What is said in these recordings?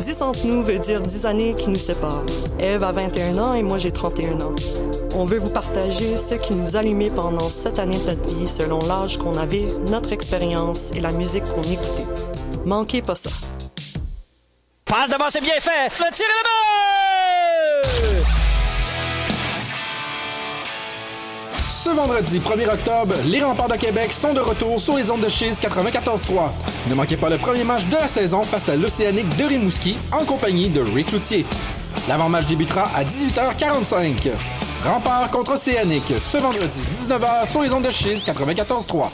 nos 10 entre nous veut dire 10 années qui nous séparent. Eve a 21 ans et moi j'ai 31 ans. On veut vous partager ce qui nous allumait pendant 7 années de notre vie selon l'âge qu'on avait, notre expérience et la musique qu'on écoutait. Manquez pas ça. Passe devant, c'est bien fait! Le tir est le but! Ce vendredi 1er octobre, les Remparts de Québec sont de retour sur les ondes de Chiz 94.3. Ne manquez pas le premier match de la saison face à l'Océanique de Rimouski en compagnie de Rick Cloutier. L'avant-match débutera à 18h45. Remparts contre Océanique, ce vendredi 19h sur les ondes de Chiz 94.3.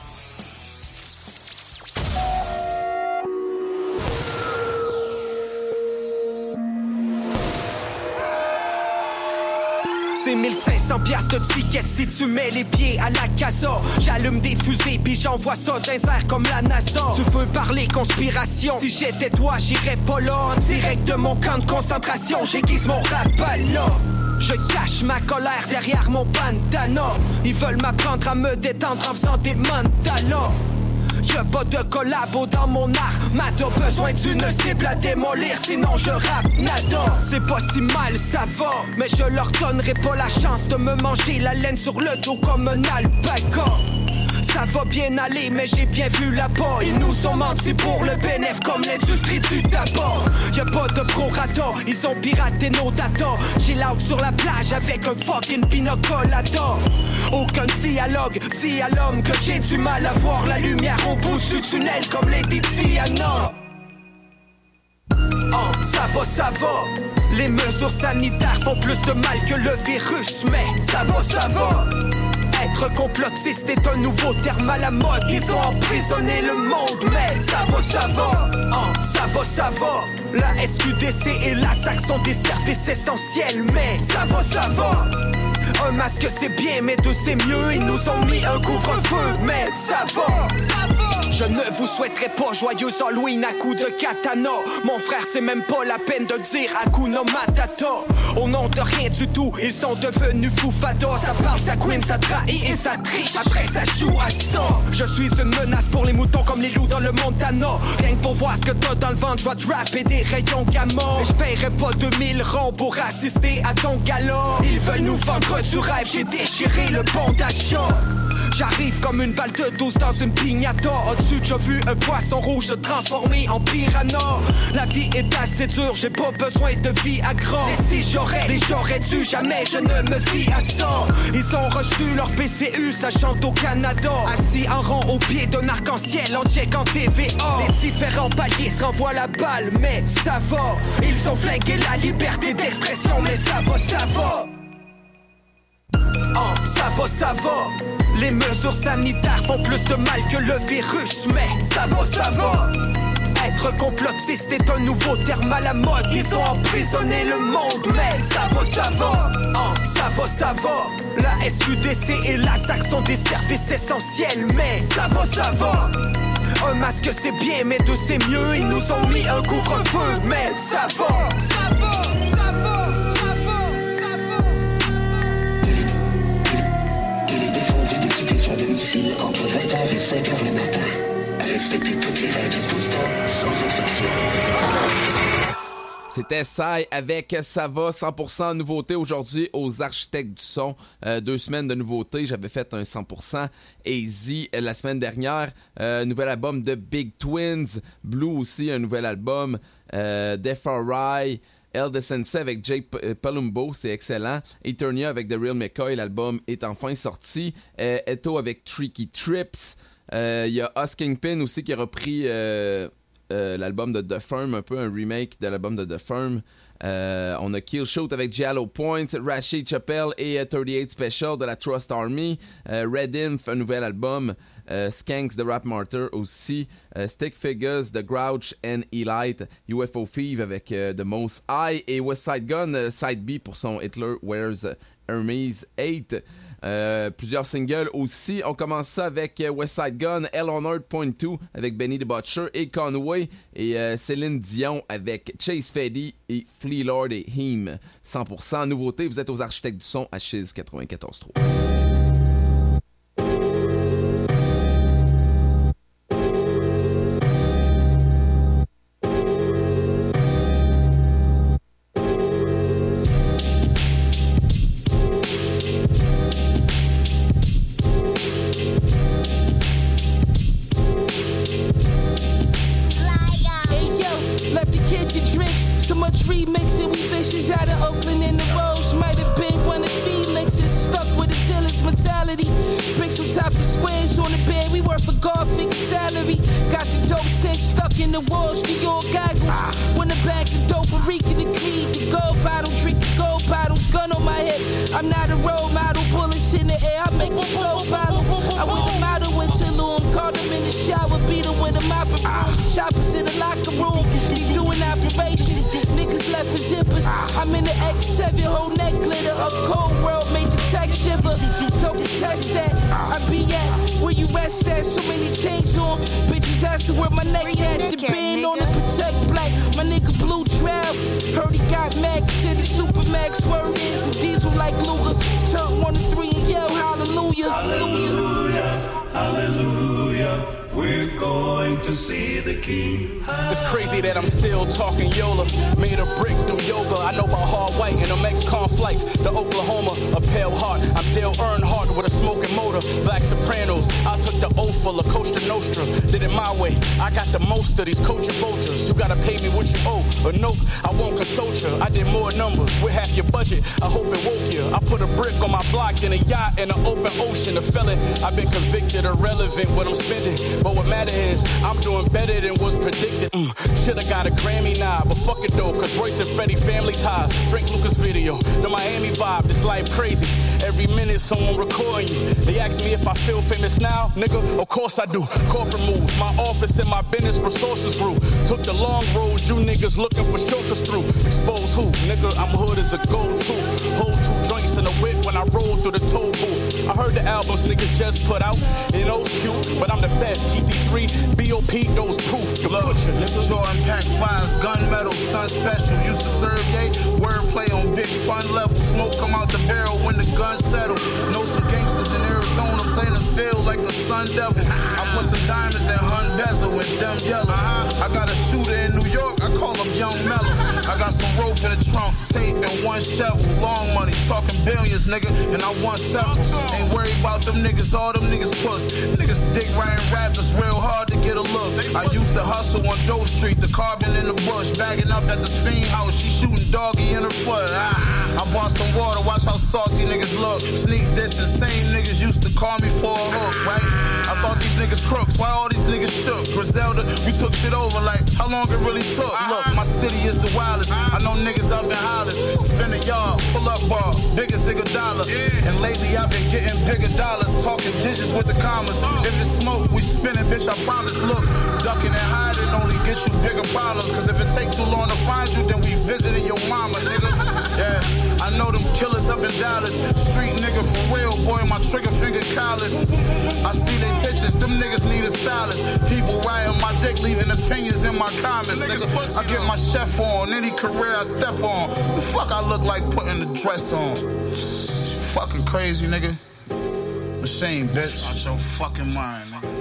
C'est 1500 piastres de tickets si tu mets les pieds à la casa. J'allume des fusées puis j'envoie ça dans les airs comme la NASA. Tu veux parler conspiration? Si j'étais toi, j'irais pas là. En direct de mon camp de concentration, j'aiguise mon rap là. Je cache ma colère derrière mon bandana. Ils veulent m'apprendre à me détendre en faisant des mandalas. Y'a pas de collabo dans mon art. T'as besoin d'une cible à démolir, sinon je rappe nada. C'est pas si mal, ça va, mais je leur donnerai pas la chance de me manger la laine sur le dos comme un alpaca. Ça va bien aller, mais j'ai bien vu là-bas. Ils nous ont menti pour le bénéf comme l'industrie du tabac. Y'a pas de prorata, ils ont piraté nos datas. Chill out sur la plage avec un fucking pina colada. Aucun dialogue, dis à l'homme que j'ai du mal à voir la lumière au bout du tunnel comme Lady Diana. Oh, ça va. Les mesures sanitaires font plus de mal que le virus, mais ça va. Être complotiste est un nouveau terme à la mode. Ils ont emprisonné le monde, mais ça va. Oh, ça va. La SQDC et la SAC sont des services essentiels, mais ça va. Un masque c'est bien, mais deux c'est mieux. Ils nous ont mis un couvre-feu, mais ça va. Je ne vous souhaiterais pas joyeux Halloween à coups de katana. Mon frère c'est même pas la peine de dire Hakuna Matata. Au nom de rien du tout, ils sont devenus foufada. Ça parle, ça queen, ça trahit et ça triche. Après ça joue à ça. Je suis une menace pour les moutons comme les loups dans le Montana. Rien que pour voir ce que t'as dans le ventre, je vais te rapper des rayons gamma. Mais je paierai pas 2000 ronds pour assister à ton gala. Ils veulent nous vendre du rêve, j'ai déchiré le bon d'achat. J'arrive comme une balle de 12 dans une piñata. Au-dessus, j'ai vu un poisson rouge se transformer en piranha. La vie est assez dure, j'ai pas besoin de vie à gras. Et si j'aurais dû, jamais je ne me fie à ça. Ils ont reçu leur PCU, ça chante au Canada. Assis en rond au pied d'un arc-en-ciel, en check en TVA. Les différents paliers se renvoient la balle, mais ça va. Ils ont flingué la liberté d'expression, mais ça va. Oh, ça va. Les mesures sanitaires font plus de mal que le virus, mais ça va. Être complotiste est un nouveau terme à la mode. Ils ont emprisonné le monde, mais ça va. Oh, ça va. La SQDC et la SAC sont des services essentiels, mais ça va. Un masque c'est bien, mais deux c'est mieux. Ils nous ont mis un couvre-feu, mais ça va. Domicile entre 20h et 5h le matin. À respecter toutes les règles tout le temps, sans exception. C'était Sai avec Ça va, 100% nouveauté aujourd'hui aux Architectes du son. 2 semaines de nouveautés, j'avais fait un 100% Easy la semaine dernière. Nouvel album de Big Twins, Blue aussi, un nouvel album. Def Rai, El de Sensei avec Jay Palumbo, c'est excellent. Eternia avec The Real McCoy, l'album est enfin sorti. Eto avec Tricky Trips. Il y a Us Kingpin aussi qui a repris l'album de The Firm, un peu un remake de l'album de The Firm. On a Killshot avec Giallo Point, Rashid Chappelle et 38 Special de la Trust Army. Red Inf, un nouvel album. Skanks de Rap Martyr aussi. Stick Figures de Grouch and Elite. UFO Thief avec The Most High. Et West Side Gun, Side B pour son Hitler Wears Hermes 8. Plusieurs singles aussi. On commence ça avec West Side Gun, Hell on Earth Point 2 avec Benny the Butcher et Conway, et Céline Dion avec Chase Fady et Flea Lord et Him. 100% nouveauté, vous êtes aux Architectes du son à Chiz 94.3. weed mixing, we fishes out of Oakland in the Rose. Might have been one of Felix's, stuck with a dealer's mentality. Bricks on top of squares on the bed, we worth a God-figure salary. Got the dope sense stuck in the walls, New York goggles. When the back of dope, Rican the creed, the gold bottle, drink the gold bottles, gun on my head. I'm not a role model, bullets in the air, I make it so follow. I went a model until him, called him in the shower, beat him with a mop and broom. Shoppers in the locker room, he doing operations. Niggas left for zippers. I'm in the X7, whole neck glitter. A cold world made the tech shiver. Don't contest that. I be at where you rest at. So many chains on. Bitches asking where my neck at. The band on the protect black. My nigga Blue Trail. Heard he got Max in the Supermax. Word is and diesel like Luger. Turn 1 to 3 and yell hallelujah. Hallelujah. Hallelujah. We're going to see the King. It's crazy that I'm still talking Yola. Made a brick through yoga. I know about hard white and them ex-con flights. The Oklahoma, a pale heart. I'm Dale Earnhardt with a smoking motor. Black Sopranos. I took the oath full of Costa Nostra. Did it my way. I got the most of these culture vultures. You gotta pay me what you owe. Or nope, I won't consult you. I did more numbers with half your budget. I hope it woke you. I put a brick on my block in a yacht in the open ocean. A felon, I've been convicted, irrelevant what I'm spending. But what matter is, I'm doing better than was predicted. Should've got a Grammy now, but fuck it though, cause Royce and Freddie family ties. Frank Lucas video, the Miami vibe, this life crazy. Every minute someone recording you. They ask me if I feel famous now, nigga, of course I do. Corporate moves, my office and my business resources grew. Took the long road, you niggas looking for shortcuts through. Expose who, nigga, I'm hood as a gold tooth. Hold 2 joints in a whip when I roll through the toll booth. I heard the albums niggas just put out, and those cute, but I'm the best. TT3, BOP, those proof. The butcher, nigga. Jordan Pack 5s, gunmetal, sun special. Used to serve yay, wordplay on big pun level. Smoke come out the barrel when the gun settle. Know some gangsters in Arizona playing the field like the Sun Devil. I put some diamonds in Hun bezel with them yellow. I got a shooter in New York, I call him Young Mellow. I got some rope in the trunk, tape and 1 shovel. Long money, talking billions, nigga, and I want several. Ain't worried about them niggas, all them niggas puss. Niggas dick riding rappers real hard to get a look. I used to hustle on Doe Street, the carbon in the bush, bagging up at the Fiend house. She shooting doggy in her foot. I bought some water, watch how salty niggas look. Sneak this, the same niggas used to call me for a hook, right? I thought these niggas crooks, why all these niggas shook? Griselda, we took shit over like how long it really took. Look, my city is the wildest. I know niggas up in Hollis. Spin a yard, pull up bar, biggest nigga dollar. And lately I've been getting bigger dollars, talking digits with the commas. If it's smoke, we spinning, bitch, I promise. Look, ducking and hiding only get you bigger problems. Cause if it take too long to find you, then we visiting your mama, nigga. Yeah, I know them killers up in Dallas. Street nigga for real, boy, my trigger finger callous. I see they pictures, them niggas need a stylist. People riding my dick, leaving opinions in my comments, nigga. I get my chef on, any career I step on. The fuck I look like putting the dress on? Fucking crazy, nigga. Machine, bitch. Out your fucking mind, nigga.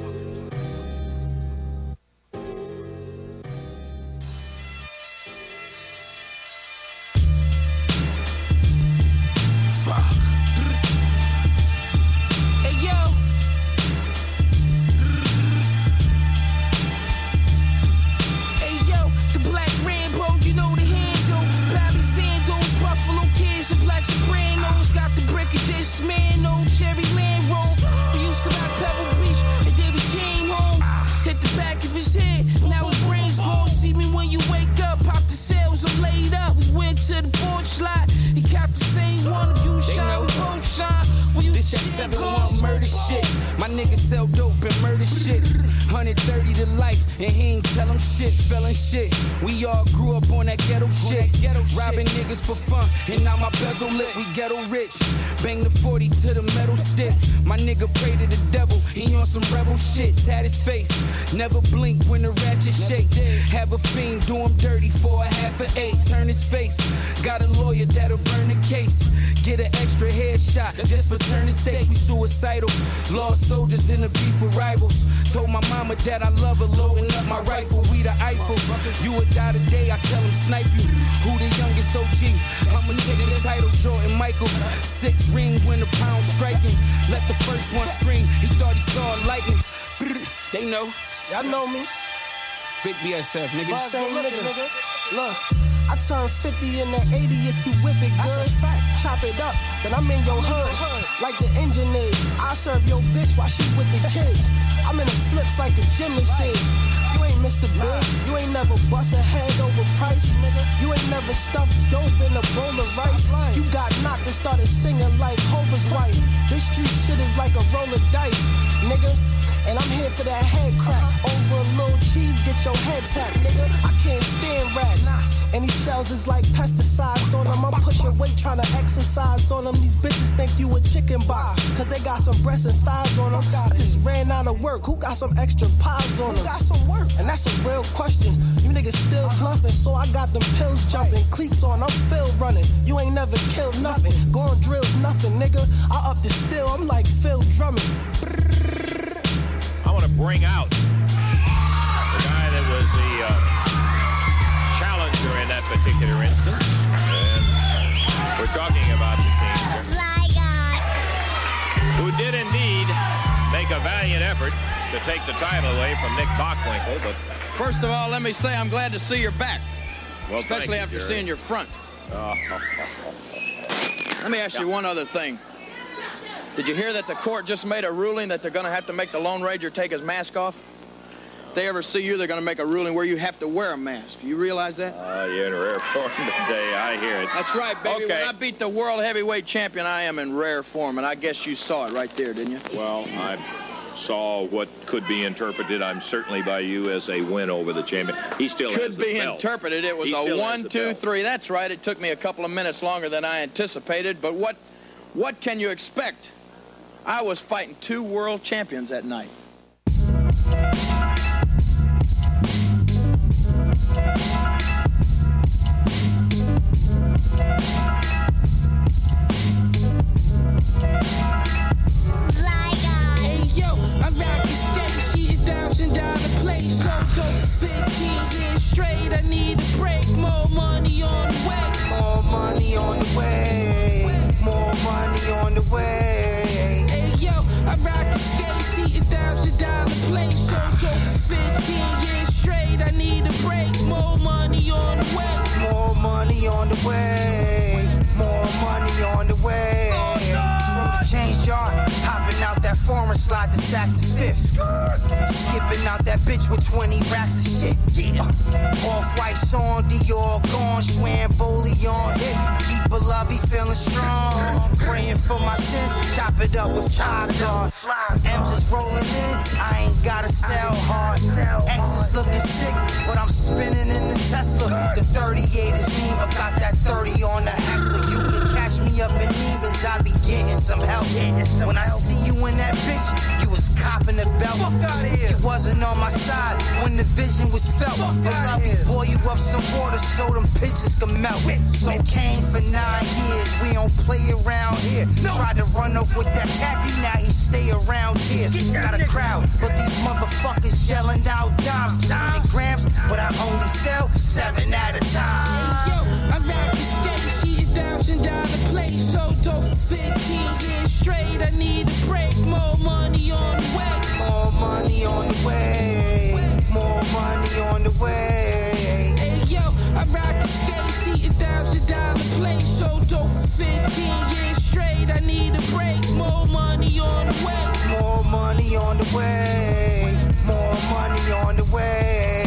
Black Sopranos, got the brick of this man, no cherry Land Rover. We used to rock Pebble Beach, and then we came home. Hit the back of his head, now his brain's gone. See me when you wake up, pop the cells, I'm laid up. We went to the porch lot, he copped the same one. You shine, we both shine. This that 7-1 murder shit. My niggas sell dope and murder shit. 130 to life, and he ain't tell him shit. Felon shit. We all grew up on that ghetto shit. Robbing niggas for fun, and now my bezel lit. We ghetto rich. Bang the 40 to the metal stick. My nigga pray to the devil. He on some rebel shit. Tat his face. Never blink when the ratchet shake. Have a fiend do him dirty for a half an 8. Turn his face. Got a lawyer that'll burn the case. Get an extra headshot just for turning stakes. We suicidal. Lost soldiers in the beef with rivals. Told my mama that I love her, loading up my rifle. We the Eiffel. You would die today, I tell him snipe you. Who the youngest OG? I'ma take the title, Jordan Michael. 6 ring when the pound striking. Let the first one scream. He thought he saw lightning. They know. Y'all know me. Big BSF, nigga. Same nigga. Look. I turn 50 in the 80 if you whip it good. That's a fact. Chop it up, then I'm in your hood. Like the engine is. I serve your bitch while she with the kids. I'm in the flips like a gymnast is. You ain't Mr. Big. You ain't never bust a head over price. You ain't never stuffed dope in a bowl of rice. You got knocked and started singing like Hova's wife. This street shit is like a roll of dice, nigga. And I'm here for that head crack. Over a little cheese, get your head tapped, nigga. I can't stand rats. And these shells is like pesticides on them. I'm pushing weight, trying to exercise on them. These bitches think you a chicken box, cause they got some breasts and thighs on them. I just ran out of work. Who got some extra pies on them? Who got some work? And that's a real question. You niggas still bluffing, so I got them pills jumping. Cleats on, I'm Phil running. You ain't never killed nothing. Going drills, nothing, nigga. I up the still, I'm like Phil Drummond. I want to bring out the guy that was the challenger in that particular instance. And we're talking about the King, Fly God, who did indeed make a valiant effort to take the title away from Nick Bockwinkel. But first of all, let me say I'm glad to see you're back, well, especially you, after Jerry. seeing your front. Let me ask you one other thing. Did you hear that the court just made a ruling that they're going to have to make the Lone Ranger take his mask off? If they ever see you, they're going to make a ruling where you have to wear a mask. You realize that? You're in rare form today. I hear it. That's right, baby. Okay. When I beat the world heavyweight champion, I am in rare form, and I guess you saw it right there, didn't you? Well, I saw what could be interpreted, I'm certainly by you, as a win over the champion. He still could has the be belt. Interpreted. It was a 1, 2, 3. That's right. It took me a couple of minutes longer than I anticipated, but what can you expect? I was fighting 2 world champions that night. Fly God. Hey yo, I'm rockin' skate, she 1,000 dollar place. So dope, 15 years straight. I need a break. More money on the way. More money on the way. More money on the way. Hey yo, I'm rockin' skate, she 1,000 dollar place. So dope, 15 years straight. I need a break. More money on the way. More money on the way. More money on the way. From the change yard, hopping out that foreign slide to Saxon Fifth. Skipping out that bitch with 20 racks of shit. Off-white song, Dior gone, swearing Boley on hit. Keep a lovey feeling strong. Praying for my sins, chop it up with Fly God. M's is rolling in, I ain't gotta sell hard. X is looking sick, but I'm spinning in the Tesla. The 38 is me, but got that 30 on the heckler. You can catch me up in Neiman's, I be getting some help. When I see you in that bitch, you was copping the belt. You wasn't on my side when the vision was felt. But love you, boy, you up some water so them pitches can melt. So came for 9 years, we don't play around here. Tried to run off with that khaki, now he stay around tears. Got a crowd, but these motherfuckers yelling out dimes, 20 grams, but I only sell 7 at a time. Hey, yo, I'm rockin' skate, she 1,000 dollar place. So dope, 15 years straight. I need a break. More money on the way. More money on the way. More money on the way. Hey yo, I rock the skate, see 1,000 dollar place. So dope, 15 years straight. I need a break. More money on the way. More money on the way. More money on the way.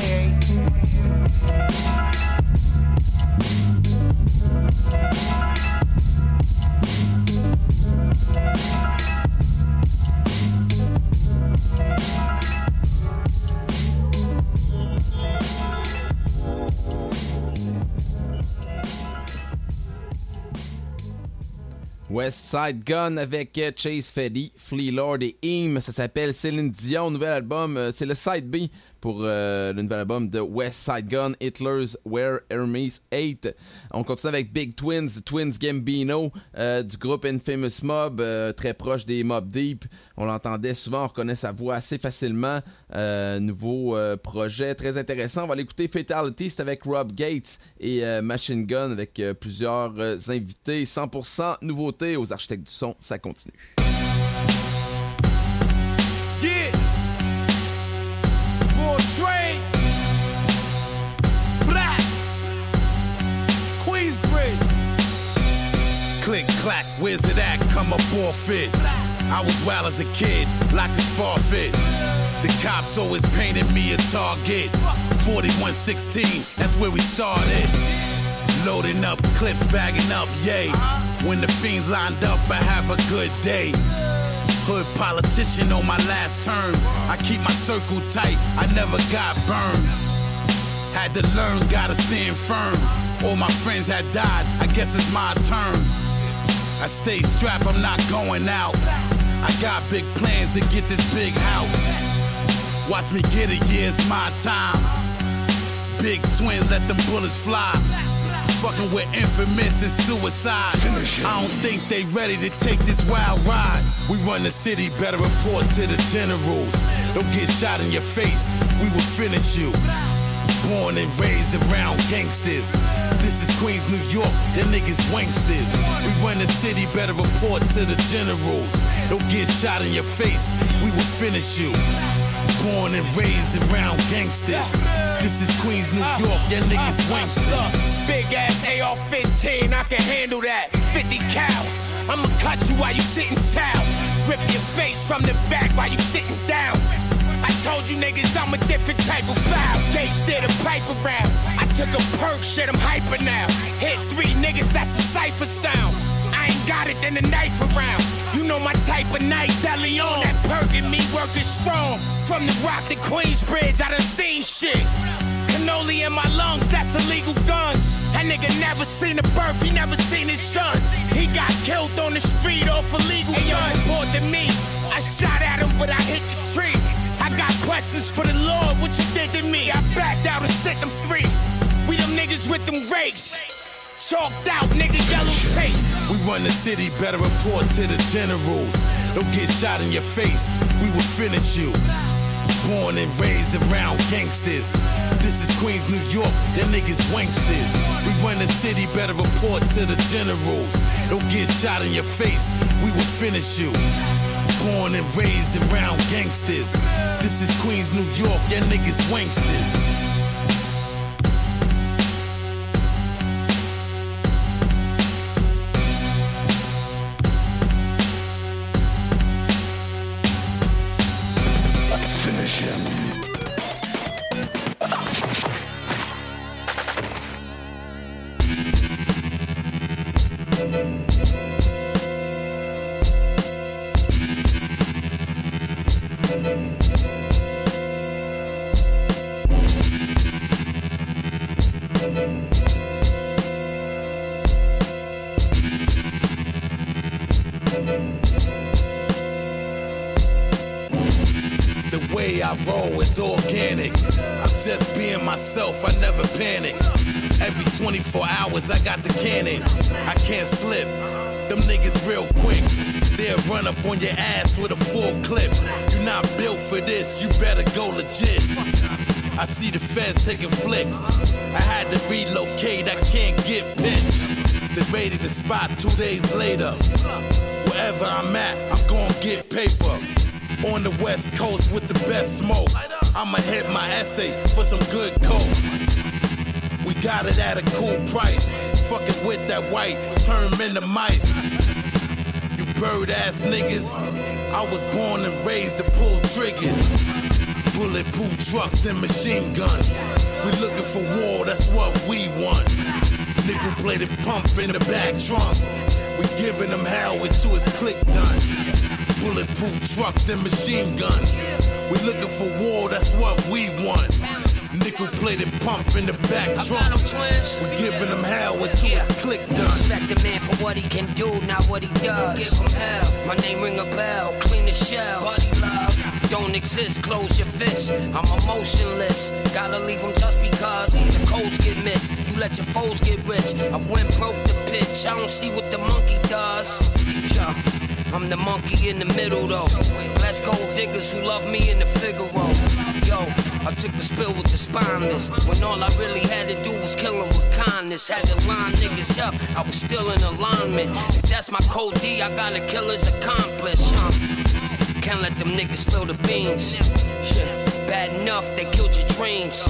West Side Gun avec Chase Fetty, Flea Lord et Eam. Ça s'appelle Céline Dion, nouvel album. C'est le side B pour le nouvel album de West Side Gun, Hitler's Where Hermes Hate. On continue avec Big Twins, Twins Gambino, du groupe Infamous Mob, très proche des Mobb Deep. On l'entendait souvent, on reconnaît sa voix assez facilement. Nouveau projet très intéressant. On va l'écouter Fatality, c'est avec Rob Gates et Machine Gun avec plusieurs invités. 100% nouveauté aux Architectes du Son, ça continue. Yeah. For trade. Black. clack, where's it at? Come up forfeit. I was wild as a kid, like a spar fit. The cops always painted me a target. 4116, that's where we started. Loading up clips, bagging up, yay. When the fiends lined up, I have a good day. Hood politician on my last term. I keep my circle tight, I never got burned. Had to learn, gotta stand firm. All my friends had died, I guess it's my turn. I stay strapped, I'm not going out. I got big plans to get this big house. Watch me get it, yeah, it's my time. Big twins, let them bullets fly. Fucking with infamous is suicide. I don't think they ready to take this wild ride. We run the city, better report to the generals. Don't get shot in your face, we will finish you. Born and raised around gangsters. This is Queens, New York, them niggas wanksters. We run the city, better report to the generals. Don't get shot in your face, we will finish you. Born and raised around gangsters. This is Queens, New York, them niggas wanksters. Big ass AR-15, I can handle that. 50 cal, I'ma cut you while you sitting down. Rip your face from the back while you sitting down. I told you niggas I'm a different type of foul. Gage did a pipe around. I took a perk, shit, I'm hyper now. Hit 3 niggas, that's a cipher sound. I ain't got it, then the knife around. You know my type of night, Deli on. That perk and me working strong. From the Rock to Queensbridge, I done seen shit. Cannoli in my lungs, that's illegal guns. That nigga never seen a birth, he never seen his son. He got killed on the street off illegal guns. More than me, I shot at him, but I hit the tree. I got questions for the Lord, what you did to me? I backed out and set them free. We them niggas with them rakes. Chalked out, nigga, yellow tape. We run the city, better report to the generals. Don't get shot in your face, we will finish you. Born and raised around gangsters. This is Queens, New York, them niggas wanksters. We run the city, better report to the generals. Don't get shot in your face, we will finish you. Born and raised around gangsters. This is Queens, New York, them niggas wanksters. I roll, it's organic. I'm just being myself, I never panic. Every 24 hours I got the cannon. I can't slip, them niggas real quick. They'll run up on your ass with a full clip. You're not built for this, you better go legit. I see the feds taking flicks. I had to relocate, I can't get pinched. They raided the spot 2 days later. Wherever I'm at, I'm gonna get paper. On the West Coast with the best smoke. I'ma hit my essay for some good coke. We got it at a cool price. Fucking with that white, turn into mice. You bird ass niggas, I was born and raised to pull triggers. Bulletproof trucks and machine guns. We looking for war, that's what we want. Nickel plated pump in the back trunk. We giving them hell, it's to his click done. Bulletproof trucks and machine guns. We looking for war, that's what we want. Nickel-plated pump in the back trunk. We giving them hell until his click done. Respect the man for what he can do, not what he does. Give him hell. My name ring a bell, clean the shells. Buddy love don't exist, close your fist. I'm emotionless, gotta leave him just because the codes get missed. You let your foes get rich. I went broke the pitch, I don't see what the monkey does. Yeah. I'm the monkey in the middle though. Bless gold diggers who love me in the Figaro. Yo, I took the spill with the spineless. When all I really had to do was kill them with kindness. Had to line niggas up, I was still in alignment. If that's my code D, I got a killer's accomplice. Can't let them niggas spill the beans. Shit. Bad enough, they killed your dreams.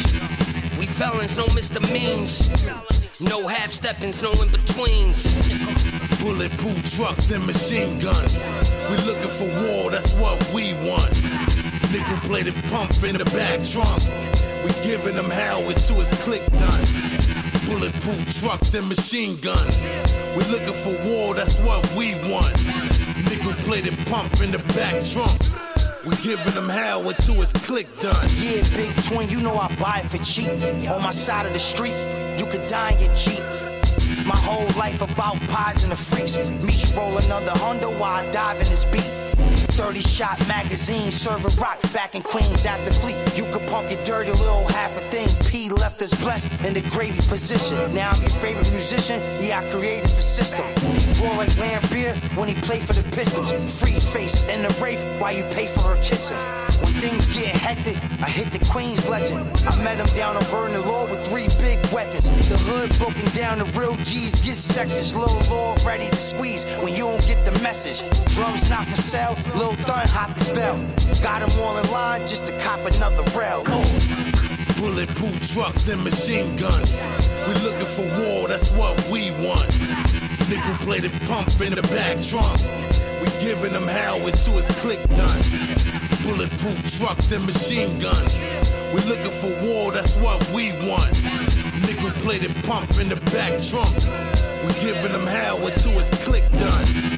We felons, no misdemeans. No half-steppings, no in-betweens. Bulletproof trucks and machine guns. We looking for war, that's what we want. Nickel-plated pump in the back trunk. We giving them hell as soon as click done. Bulletproof trucks and machine guns. We looking for war, that's what we want. Nickel-plated pump in the back trunk. We giving them hell until it's click done. Yeah, Big Twin, you know I buy it for cheap. On my side of the street, you could die in your Jeep. My whole life about pies and the freaks. Meet you roll another Honda while I dive in this beat. 30-shot magazine, serving rock back in Queens after Fleet. You could pump your dirty little half a thing. P left us blessed in the gravy position. Now I'm your favorite musician. Yeah, I created the system. Roll like Lambeer when he played for the Pistons. Free face in the Wraith while you pay for her kissing. When things get hectic, I hit the Queens legend. I met him down on Vernon Law with 3 big weapons. The hood broken down, the real G's get sections. Lil' Lord ready to squeeze when you don't get the message. Drums not for sale, Lil Thun hot this bell. Got him all in line just to cop another rail. Bulletproof trucks and machine guns. We looking for war, that's what we want. Nickel-plated pump in the back trunk. We giving them hell as soon as click done. Bulletproof trucks and machine guns. We looking for war, that's what we want. Nickel-plated pump in the back trunk. We giving them hell until it's click done.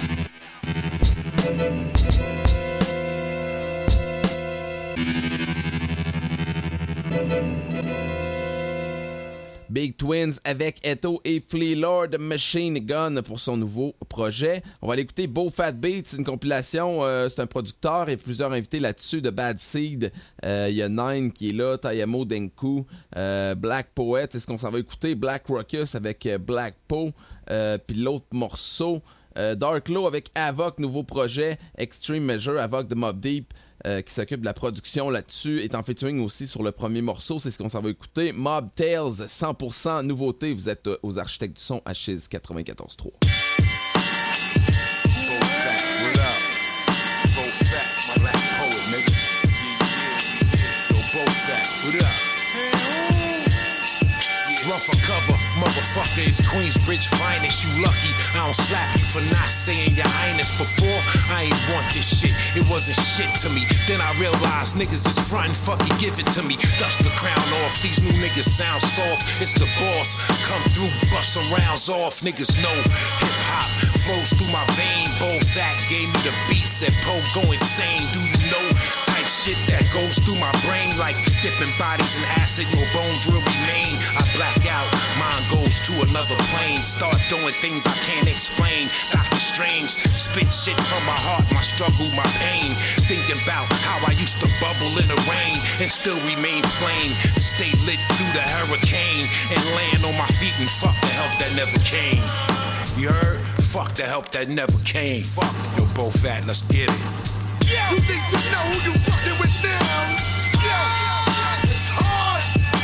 Big Twins avec Eto et Flea Lord Machine Gun pour son nouveau projet. On va aller écouter Beau Fat Beats, une compilation. C'est un producteur et plusieurs invités là-dessus de Bad Seed. Il y a Nine qui est là, Tayamo Denku, Black Poet. C'est ce qu'on s'en va écouter. Black Ruckus avec Black Po. Puis l'autre morceau, Dark Low avec Avoc, nouveau projet. Extreme Measure, Avoc de Mobb Deep. Qui s'occupe de la production là-dessus, est en featuring aussi sur le premier morceau, c'est ce qu'on s'en va écouter. Mob Tales, 100% nouveauté, vous êtes aux Architectes du Son à Chiz 94.3. Run for cover, motherfucker, it's Queensbridge finest. You lucky, I don't slap you for not saying your highness before. I ain't want this shit, it wasn't shit to me. Then I realized niggas is frontin', fucking give it to me. Dust the crown off, these new niggas sound soft. It's the boss, come through, bust some rounds off. Niggas know hip-hop flows through my vein. Bo Fat gave me the beat, said Poe go insane. Do you know type shit that goes through my brain? Like dipping bodies in acid, no bones will remain. I black out, mine goes to another plane. Start doing things I can't explain. Dr. Strange, spit shit from my heart, my struggle, my pain. Thinking about how I used to bubble in the rain and still remain flame. Stay lit through the hurricane and land on my feet and fuck the help that never came. You heard? Fuck the help that never came. Fuck, yo, Bo Fat, let's get it. Yeah. You need to know who you fucking with now. Yeah. It's hard.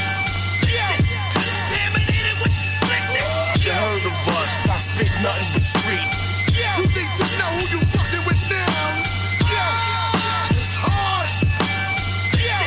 You heard of us, I spit nothing but street. Yeah. You need to know who you fucking with now. Yeah. It's hard. Yeah.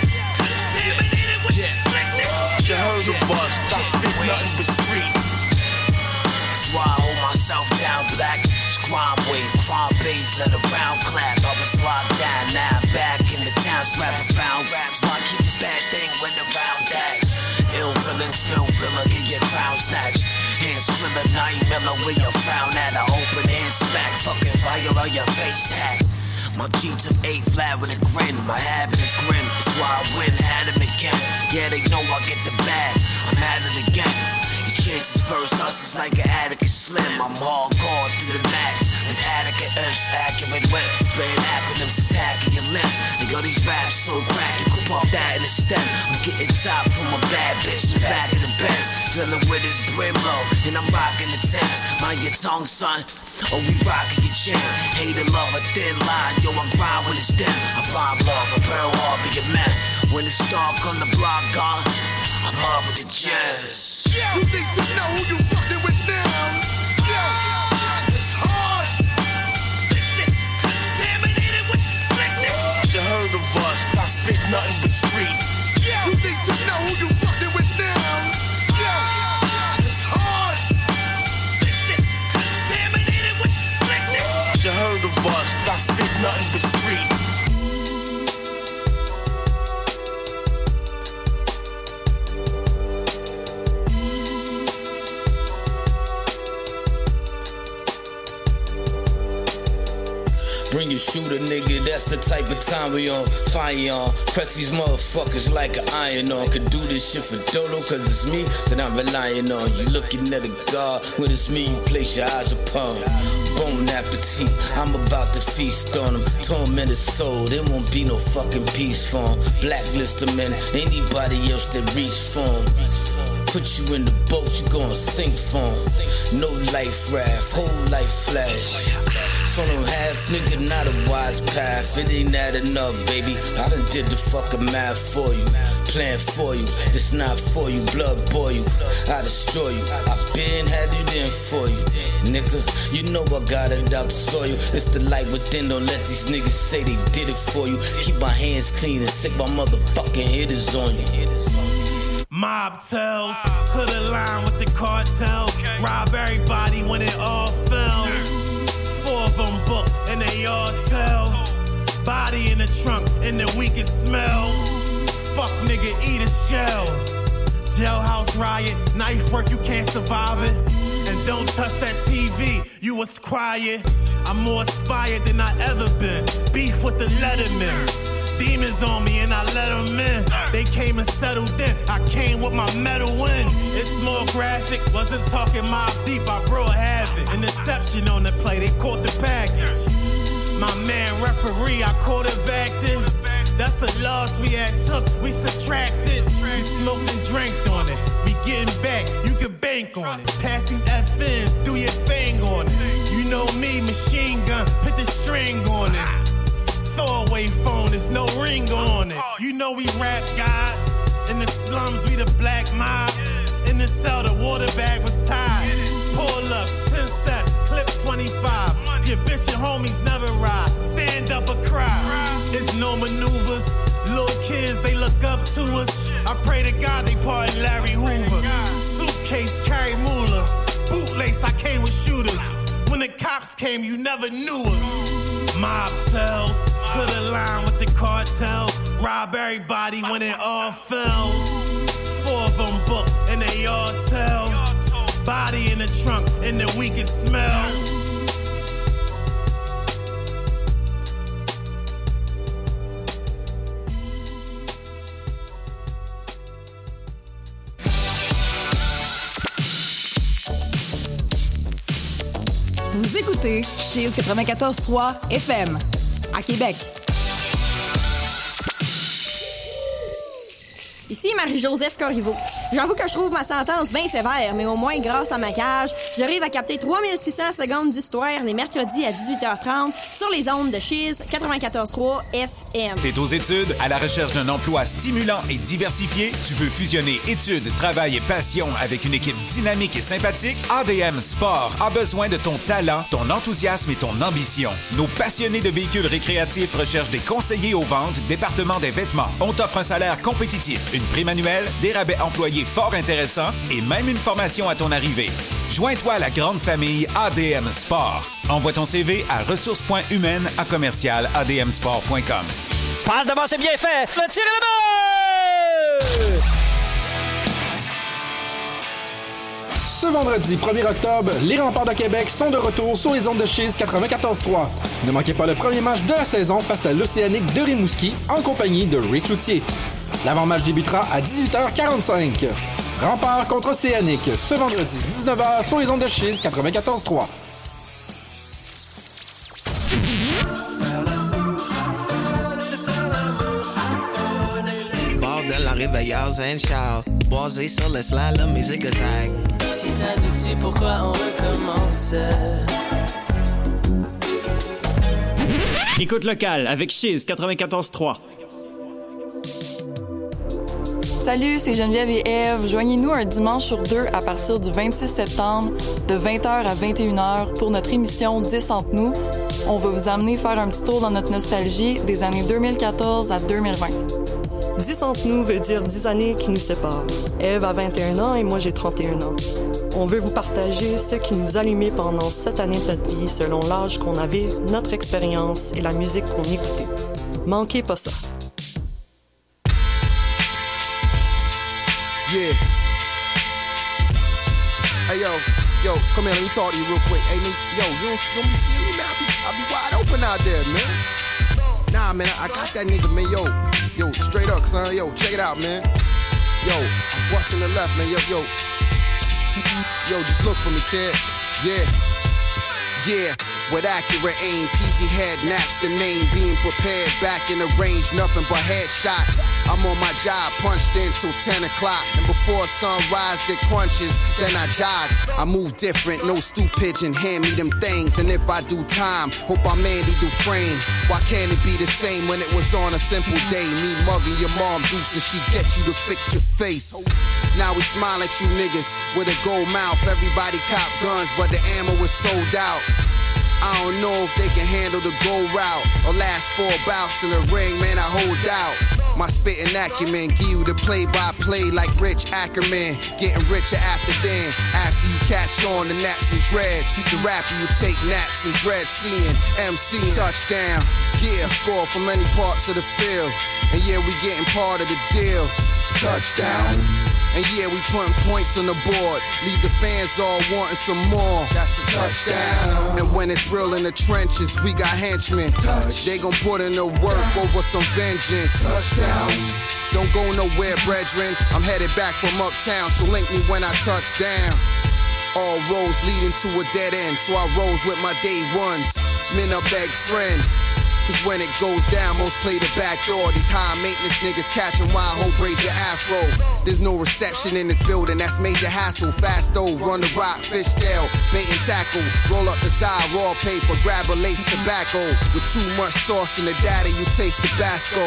You heard of us, I spit nothing but street. That's why I hold myself down black. It's crime wave, crime base, let a round clap. I was locked down, now I'm back in the town, scrapping found raps. Why keep this bad thing when the round dash? Ill villain, spill villa, get your crown snatched. Hands driller, 9 miller, where you frown at. I open hand smack, fucking fire on your face tag. My G took 8 flat with a grin. My habit is grim, that's why I win at him again. Yeah, they know I get the bag, I'm at it again. Your chances versus us is like an Atticus Slim. I'm hardcore through the max, like Attica is accurate with spraying acronyms, attacking your limbs. Nigga, these raps so crack, you can pop that in the stem. I'm getting top from a bad bitch in the back of the Benz, filling with his brim low, and I'm rocking the Thames. Mind your tongue, son, or we rocking your chin. Hate and love a thin line, yo, I grind when it's dim. I find love, a Pearl Harbor, your man. When it's dark on the block, gone, I'm up with the jazz. Yeah. You need to know who you fucking with now. Yeah. It's hard. You heard of us, I spit nothing but street. Yeah. You need to know who you fucking with now. Yeah. It's hard. nothing but street. Bring your shooter, nigga, that's the type of time we on. Fire on, press these motherfuckers like an iron on. Could do this shit for Dodo, cause it's me that I'm relying on. You looking at a god, when it's me you place your eyes upon. Bon appetit, I'm about to feast on them. Tormented soul, there won't be no fucking peace for 'em. Blacklist them and anybody else that reach for 'em. Put you in the boat, you gon' sink for 'em. No life raft, whole life flash. From them half, nigga, not a wise path. It ain't that enough, baby. I done did the fucking math for you. Plan for you, this not for you. Blood boil you, I destroy you. I been had it in for you, nigga. You know I got it out the soil. It's the light within, don't let these niggas say they did it for you. Keep my hands clean and sick my motherfucking hitters on you. Mob tells, hood line with the cartel. Rob everybody when it all films. 4 of them book and they all tell. Body in the trunk and the weakest smell. Fuck nigga, eat a shell. Jailhouse riot, knife work, you can't survive it. And don't touch that TV, you was quiet. I'm more inspired than I ever been. Beef with the Letterman. Demons on me and I let them in. They came and settled in. I came with my metal in. It's more graphic. Wasn't talking Mob Deep, I brought havoc. An exception on the play, they caught the package. My man referee, I quarterbacked it. That's a loss we had took, we subtracted. We smoked and drank on it. We getting back, you can bank on it. Passing FNs, do your thing on it. You know me, machine gun, put the string on it. Throwaway phone, there's no ring on it. You know we rap gods. In the slums, we the black mob. In the cell, the water bag was tied. Pull-ups, 10 sets, clip 25. Your bitch and homies never ride. Stand up or cry. There's no maneuvers. Little kids, they look up to us. I pray to God they pardon Larry Hoover. Suitcase, carry moolah. Bootlace, I came with shooters. When the cops came, you never knew us. Mob tells, could align with the cartel. Rob everybody when it all fails. 4 of them book and they all tell. Body in the trunk and the weakest smell. Vous écoutez Cheese 94.3 FM à Québec. Ici Marie-Joseph Corriveau. J'avoue que je trouve ma sentence bien sévère, mais au moins, grâce à ma cage, j'arrive à capter 3600 secondes d'histoire les mercredis à 18h30 sur les ondes de Cheese 94.3 FM. T'es aux études, à la recherche d'un emploi stimulant et diversifié? Tu veux fusionner études, travail et passion avec une équipe dynamique et sympathique? ADM Sport a besoin de ton talent, ton enthousiasme et ton ambition. Nos passionnés de véhicules récréatifs recherchent des conseillers aux ventes, département des vêtements. On t'offre un salaire compétitif, une prime annuelle, des rabais employés fort intéressants et même une formation à ton arrivée. Joins-toi à la grande famille ADM Sport. Envoie ton CV à ressources.humaines@admsport.com. Passe devant, c'est bien fait. Le tir est là-bas! Ce vendredi 1er octobre, les Remparts de Québec sont de retour sur les ondes de Cheese 94.3. Ne manquez pas le premier match de la saison face à l'Océanique de Rimouski en compagnie de Rick Cloutier. L'avant-match débutera à 18h45. Remparts contre Océanique, ce vendredi 19h sur les ondes de Cheese 94.3. Bordel en réveilleur Saint-Charles. Boisé sur le slalom et zigzag. Si ça nous tue, pourquoi on recommence? Écoute locale avec Cheese 94.3. Salut, c'est Geneviève et Ève. Joignez-nous un dimanche sur 2 à partir du 26 septembre de 20h à 21h pour notre émission 10 entre nous. On va vous amener faire un petit tour dans notre nostalgie des années 2014 à 2020. 10 entre nous veut dire 10 années qui nous séparent. Ève a 21 ans et moi j'ai 31 ans. On veut vous partager ce qui nous allumait pendant 7 années de notre vie selon l'âge qu'on avait, notre expérience et la musique qu'on écoutait. Manquez pas ça. Yeah. Hey, yo, come here, let me talk to you real quick. Hey, man, yo, you don't be seeing me, man? I be wide open out there, man. Nah, man, I got that nigga, man, yo, straight up, son, yo, check it out, man. Yo, I'm busting the left, man, yo, just look for me, kid. Yeah, with accurate aim, peasy head, naps the name, being prepared, back in the range, nothing but headshots. I'm on my job, punched in till 10 o'clock, and before sunrise, it crunches, then I jog. I move different, no stew pigeon, hand me them things, and if I do time, hope I'm Andy Dufresne. Why can't it be the same when it was on a simple day? Me mugging your mom, Deuce, and she get you to fix your face. Now we smile at you niggas with a gold mouth. Everybody cop guns, but the ammo is sold out. I don't know if they can handle the go route or last 4 bouts in the ring, man, I hold out. My spitting acumen, give you the play-by-play like Rich Ackerman. Getting richer after then, after you catch on the naps and dreads. The rapper you take naps and dreads, seeing MC touchdown. Yeah, score from many parts of the field. And yeah, we getting part of the deal. Touchdown. And yeah, we putting points on the board. Leave the fans all wanting some more. That's a touchdown. And when it's real in the trenches, we got henchmen. They gon' put in the work over some vengeance. Touchdown. Don't go nowhere, brethren. I'm headed back from uptown, so link me when I touch down. All roads leading to a dead end, so I rose with my day ones. Men a beg friend. Cause when it goes down, most play the back door. These high maintenance niggas catching wild hope, braid your afro. There's no reception in this building, that's major hassle. Fast though, run the rock, fish scale, bait and tackle. Roll up the side, raw paper, grab a lace tobacco. With too much sauce in the data, you taste Tabasco.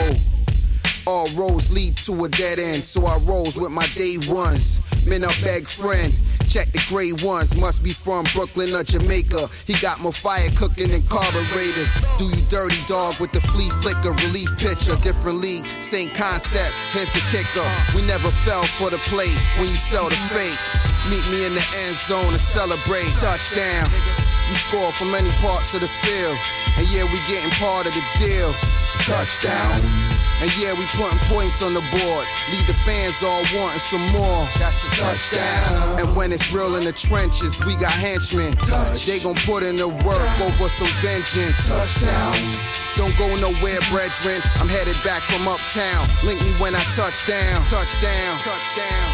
All roads lead to a dead end, so I rose with my day ones. Men a beg friend. Check the gray ones, must be from Brooklyn or Jamaica. He got more fire cooking than carburetors. Do you dirty dog with the flea flicker, relief pitcher, different league, same concept, here's the kicker. We never fell for the play when you sell the fake. Meet me in the end zone and celebrate. Touchdown. We score from many parts of the field. And yeah, we getting part of the deal. Touchdown. And yeah, we putting points on the board. Leave the fans all wanting some more. That's a touchdown. And when it's real in the trenches, we got henchmen. They gon' put in the work over some vengeance. Touchdown. Don't go nowhere, brethren. I'm headed back from uptown. Link me when I touch down. Touchdown. Touchdown.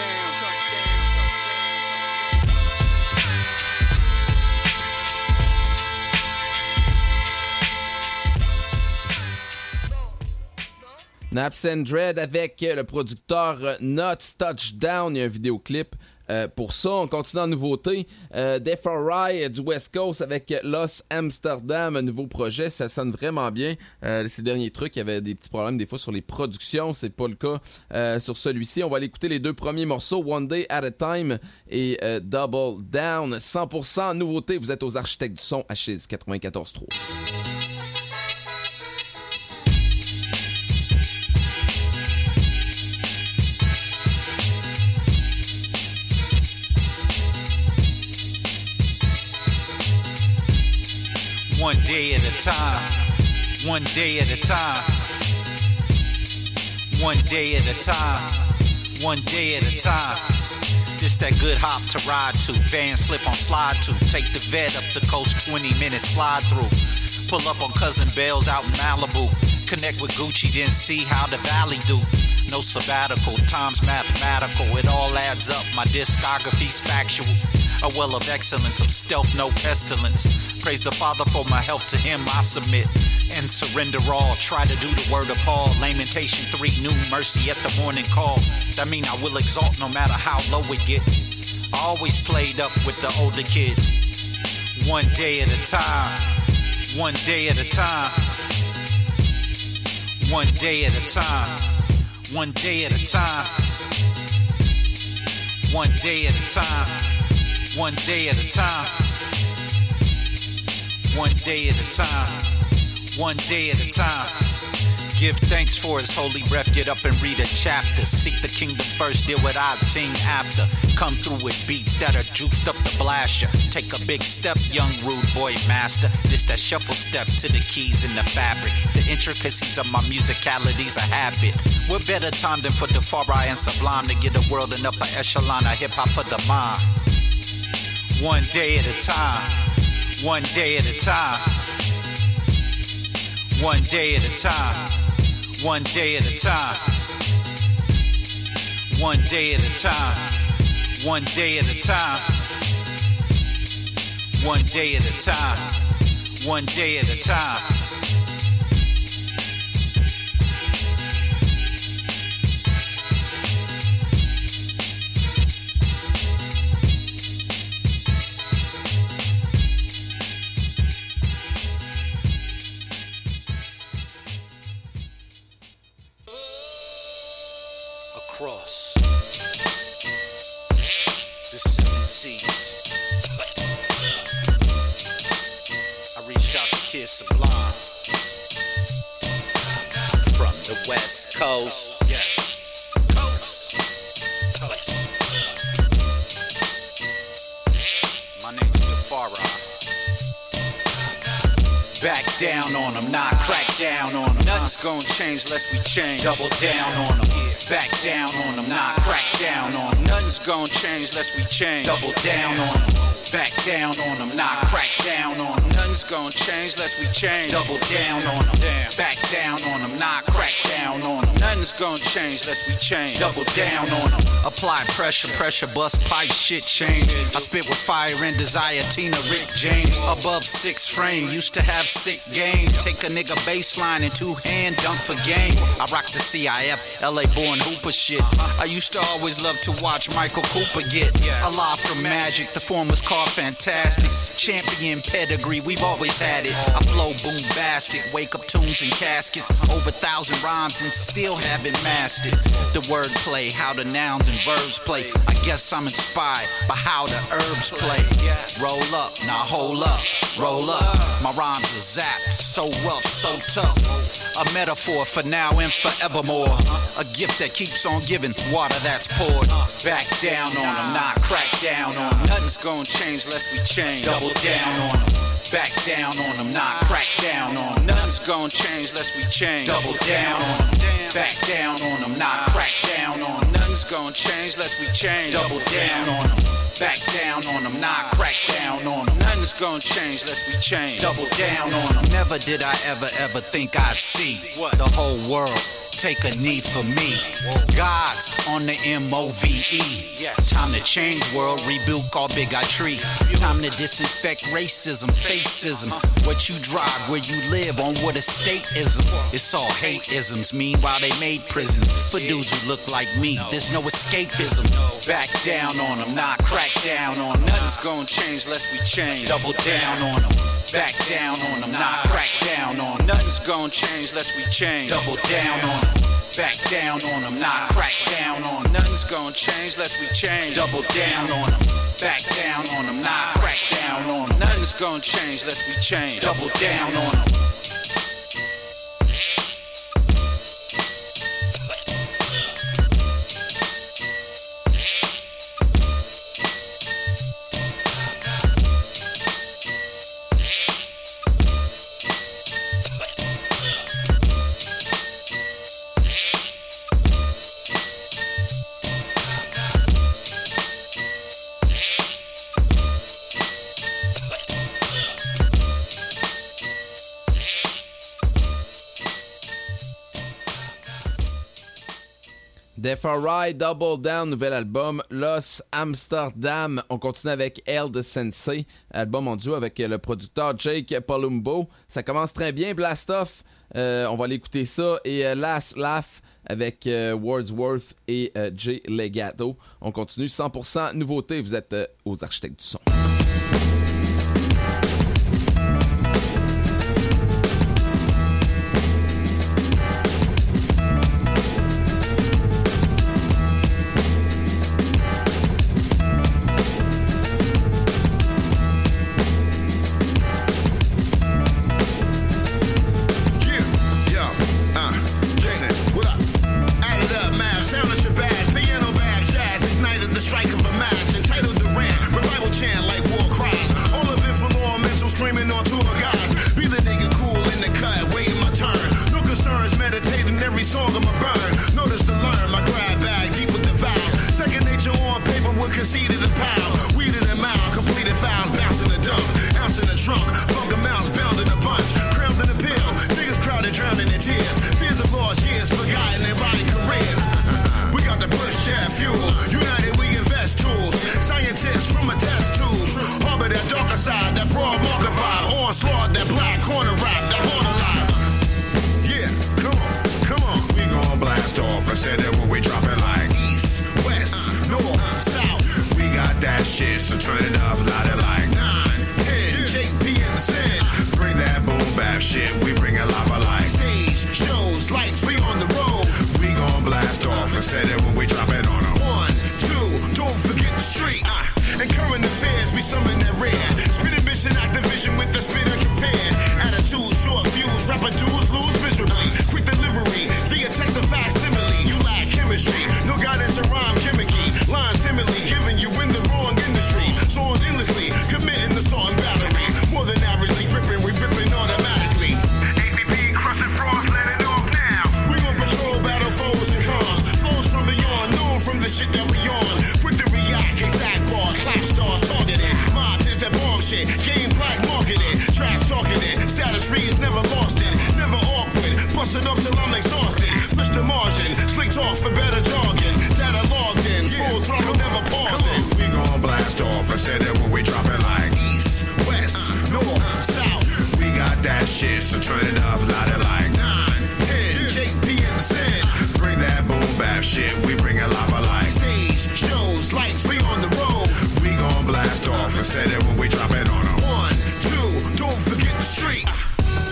Naps and Dread avec le producteur Nuts Touchdown. Il y a un vidéoclip pour ça. On continue en nouveauté. Death or Rye du West Coast avec Los Amsterdam, un nouveau projet. Ça sonne vraiment bien. Ces derniers trucs, il y avait des petits problèmes des fois sur les productions. C'est pas le cas sur celui-ci. On va aller écouter les 2 premiers morceaux, One Day at a Time et Double Down. 100% nouveauté. Vous êtes aux Architectes du Son à Chiz 94.3. One day at a time, one day at a time, one day at a time, one day at a time. This that good hop to ride to, van slip on slide to, take the vet up the coast, 20 minutes slide through. Pull up on Cousin Bell's out in Malibu, connect with Gucci, then see how the valley do. No sabbatical, time's mathematical, it all adds up, my discography's factual. A well of excellence, of stealth, no pestilence. Praise the Father for my health, to him I submit and surrender all. Try to do the word of Paul, Lamentation 3, new mercy at the morning call. That mean I will exalt no matter how low it get. I always played up with the older kids. One day at a time, one day at a time, one day at a time, one day at a time, one day at a time. One day at a time. One day at a time. One day at a time. Give thanks for his holy breath. Get up and read a chapter. Seek the kingdom first, deal with our team after. Come through with beats that are juiced up to blast ya. Take a big step, young rude boy master. Just that shuffle step to the keys in the fabric. The intricacies of my musicality's a habit. What better time than for the Far-I and Sublime to get the world an upper echelon of hip-hop for the mind. One day at a time. One day at a time. One day at a time. One day at a time. One day at a time. One day at a time. One day at a time. One day at a time. Across the 7 seas, I reached out to Kid Sublime from the West Coast. Yes, coast. My name's Jafari. Back down on them, not crack down on them. Nothing's gonna change unless we change. Double down on them. Back down on them, not crack down on them. Nothing's gonna change unless we change. Double down on them. Back down on them, not crack down on them. Nothing's gonna change unless we change. Double down on them. Back down on them, not crack down on them. Nothing's gonna change unless we change. Double down on them. Apply pressure, bust pipe, shit change. I spit with fire and desire, Tina, Rick James. Above 6 frame, used to have sick game. Take a nigga baseline and 2-hand dunk for game. I rock the CIF, LA born hooper shit. I used to always love to watch Michael Cooper get alive from Magic. The form was called Fantastic. Champion pedigree, we've always had it. I flow bombastic, wake up tunes and caskets. Over 1,000 rhymes and still haven't mastered the wordplay, how the nouns and verbs play. I guess I'm inspired by how the herbs play. Roll up, now hold up, roll up. My rhymes are zapped, so rough, so tough. A metaphor for now and forevermore. A gift that keeps on giving, water that's poured. Back down on them, not crack down on them. Nothing's gonna change unless we change. Double down on them. Back down on them, not crack down on them. Nothing's gonna change unless we change. Double down on them. Back down on them, not crack down on them. Nothing's gonna change unless we change. Double down on them. Back down on them, not crack down on them. Nothing's gonna change unless we change. Double down on them. Never did I ever think I'd see the whole world take a knee for me. God's on the MOVE. Time to change world, rebuke all bigotry. Time to disinfect racism, facism. What you drive, where you live, on what estateism. It's all hate-isms. Meanwhile, they made prisons for dudes who look like me. There's no escapism. Back down on them, not crack down on them. Nothing's gonna change unless we change. Double down on them. Back down on them, not crack down on them. Nothing's gonna change unless we change. Double down on them. Back down on them, not crack down on them. Nothing's gonna change unless we change. Double down on them. Back down on them, not crack down on them. Nothing's gonna change unless we change. Double down on them. Defari Double Down, nouvel album Los Amsterdam. On continue avec El de Sensei, album en duo avec le producteur Jake Palumbo. Ça commence très bien, Blast Off. On va aller écouter ça. Et Last Laugh avec Wordsworth et Jay Legato. On continue 100% nouveauté. Vous êtes aux Architectes du Son. strike of a match. Entitled Durant, revival chant like war cries. All of it for law mental screaming on tour guides. Be the nigga cool in the cut, waiting my turn. No concerns, meditating every song of my burn. Notice to learn, my grab bag deep with the vows. Second nature on paper with conceded a pound. Weeded a mile, completed vows, bouncing the dump. Ounce in the trunk, funk a mouse, bound in a bunch. Crammed in a pill, niggas crowded, drowning in tears. Fears of lost years, forgotten their body careers. We got the push chair fuel. United we invest tools. Scientists from a test tube. Harbor that darker side, that broad market vibe. Onslaught, that black corner rap, that born alive. Yeah, come on. We gon' blast off. I said that when we drop it like east, west, north, south. We got that shit, so turn it up, loud it like 9, 10. JP in the sin. Bring that boom bap shit. We bring it live like stage shows, lights. We on the road. We gon' blast off. I said that when we drop it on them. 1, 2, don't forget the streets. And current affairs, we summon that rare. Spitting mission activision with the spit uncompared. Attitude, short fuse, rapper dudes lose miserably. Quick delivery, via text or facsimile. You lack chemistry, no guidance or rhyme chemically. Line simile, giving you in the wrong industry. Soaring endlessly, committing assault and battery. More than averagely ripping, we ripping automatically. APP crushing frost, let it off now. We gon' patrol battle foes and cons. Flows from beyond, known from the shit that we on. With the react, exact bar, clap stars targeted. Mob is that bomb shit, game black marketed. Trash talking it, status freeze, never lost it. Never awkward, bust it up till I'm exhausted. Push the margin, slick talk for better jargon. Data logged in, full throttle, never pausing. We gon' blast off, I said that when we drop it like east, west, north, south. We got that shit, so turn it up, loud it like 9, 10. JP in the sin. Bring that boom bap shit, we bring it live like stage shows, lights, we on the road. We gon' blast off, I said that when we drop it on them. 1, 2, don't forget the streets.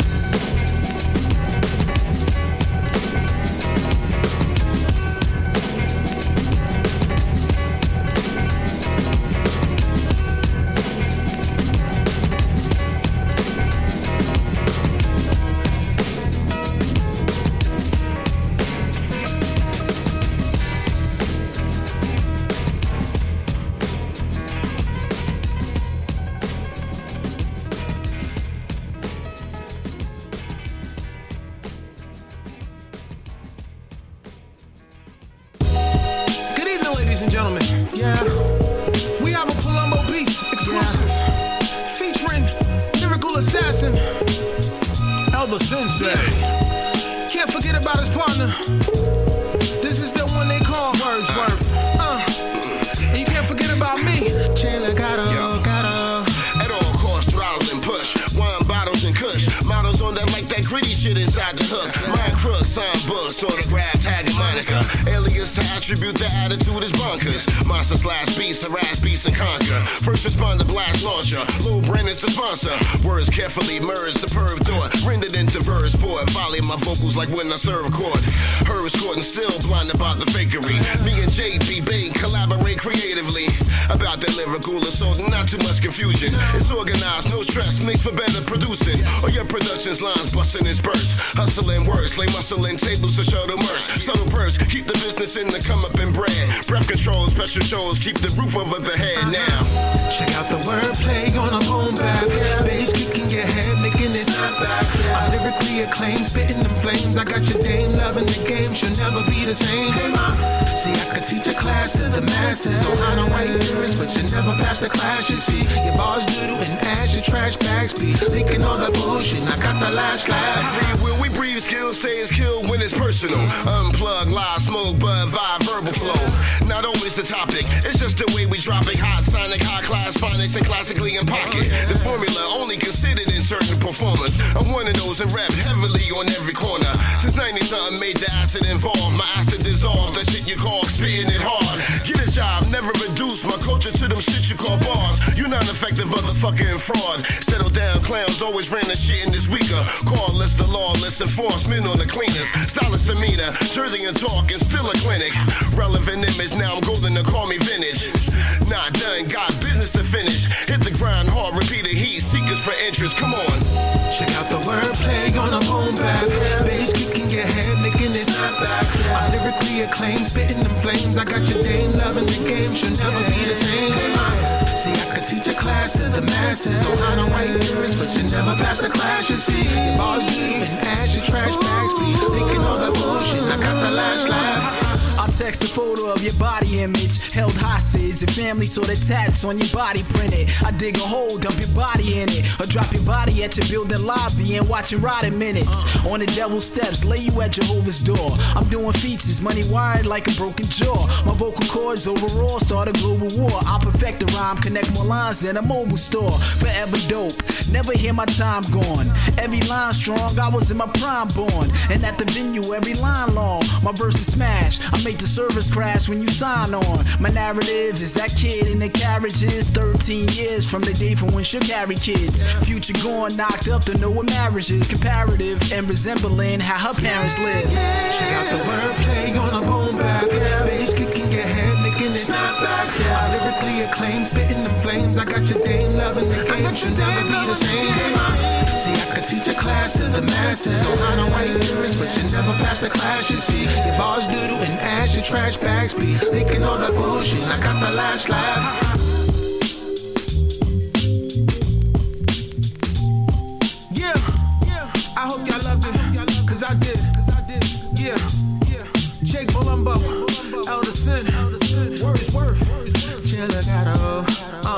Ladies and gentlemen, yeah, we have a Palumbo Beats exclusive, featuring lyrical assassin Elder Sensei. Can't forget about his partner. This is the one they call Wordsworth. And you can't forget about me. Chandler gotta. At all costs, throttle and push. Wine bottles and kush. Models on that like that gritty shit inside the hook. Mind crook, sign books, autograph, tag and Monica. Alias to attribute the attitude is bonkers. Monsters last beats, harass beats and conquer. First responder blast launcher. Lou Brennan's the sponsor. Words carefully merged, the perv thought. Rendered into verse port. Volley my vocals like when I serve a chord. Hers caught and still blind about the fakery. Me and JP Bane collaborate creatively. About that lyrical assault, not too much confusion. It's organized, no stress, makes for better producing. All your productions lines busting his burst. Hustling words, lay muscle in tables to show the merch. Subtle purse, keep the business in the come up in bread. Breath control, special shows, keep the roof over the head now. Check out the wordplay on a boom bap. Bass kicking your head, making it not back. I'm lyrically acclaimed, spitting them flames. I got your dame loving the game, she'll never be the same. See, I could teach a class to the masses. Ohana white lyrics, but you never pass the class. You see, your bars doodle and ash, your trash bags be thinking all that bullshit. I got the last laugh. Free will we breathe, skills say it's kill when it's personal. Unplug, live, smoke, bud, vibe, verbal flow. Not always the topic, it's just the way we drop it. Hot, sonic, high class, finest, and classically in pocket. The formula only considered in certain performers. I'm one of those and rap heavily on every corner. Since 90-something, major acid involved. My acid dissolved, that shit you call spitting it hard. Get a job, never reduce my culture to them shit you call bars. You non-effective motherfucker and fraud. Settle down, clowns always ran the shit in this weaker. Call the lawless enforcement on the cleaners. Stylist demeanor, Jersey and talk, and still a clinic. Relevant image, now I'm golden to call me vintage. Not done, got business to finish. Hit the grind hard, repeat the heat, seekers for interest, come on. Check out the wordplay on a boom bap. Bass kicking your head, making it not back. I'm lyrically acclaimed, spitting them flames. I got your dame loving the game, You'll never be the same. See, I could teach a class to the masses, so I don't write lyrics, but you never pass the class. You see, your bars leave and ash your trash bags be thinking all that bullshit. I got the last laugh. I'll text a photo of your body image, held hostage. Your family saw the tats on your body printed. I dig a hole, dump your body in it, or drop your body at your building lobby and watch it ride in minutes. On the devil's steps, lay you at Jehovah's door. I'm doing features, money wired like a broken jaw. My vocal cords overall start a global war. I'll perfect the rhyme, connect more lines than a mobile store. Forever dope, never hear my time gone. Every line strong, I was in my prime born. And at the venue, every line long. My verse is smash, I make the service crash when you sign on. My narrative is that kid in the carriages. 13 years from the day from when she carried kids. Future gone, knocked up to know what marriage is. Comparative and resembling how her parents lived. Check out the wordplay on a boom bap. Bass kicking your head, making it snap back. I lyrically acclaimed, spitting them flames. I got your dame loving the game. You'll never be the same. See, I could teach a class to the masses, so I don't write lyrics, but you never pass the class. You see, your bars doodle and ash, your trash bags be thinking all that bullshit. I got the last laugh. I hope y'all loved it, cause I did. Yeah, Jake Palumbo, Elder Sin, word is worth. Chilla gotta,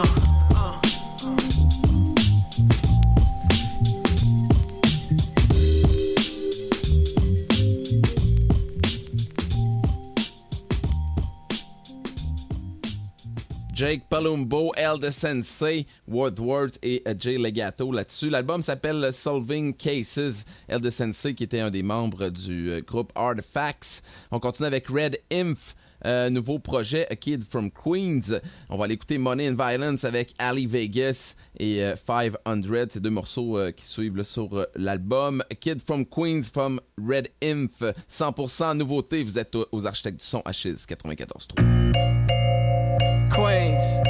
Jake Palumbo, Elder Sensei, Wordsworth et Jay Legato là-dessus. L'album s'appelle Solving Cases. Elder Sensei qui était un des membres du groupe Artifacts. On continue avec Red Inf. Nouveau projet, A Kid from Queens. On va aller écouter Money and Violence avec Ali Vegas et 500. Ces deux morceaux qui suivent là, sur l'album. A Kid from Queens from Red Inf. 100% nouveauté. Vous êtes aux Architectes du Son à Chiz 94.3. Queens,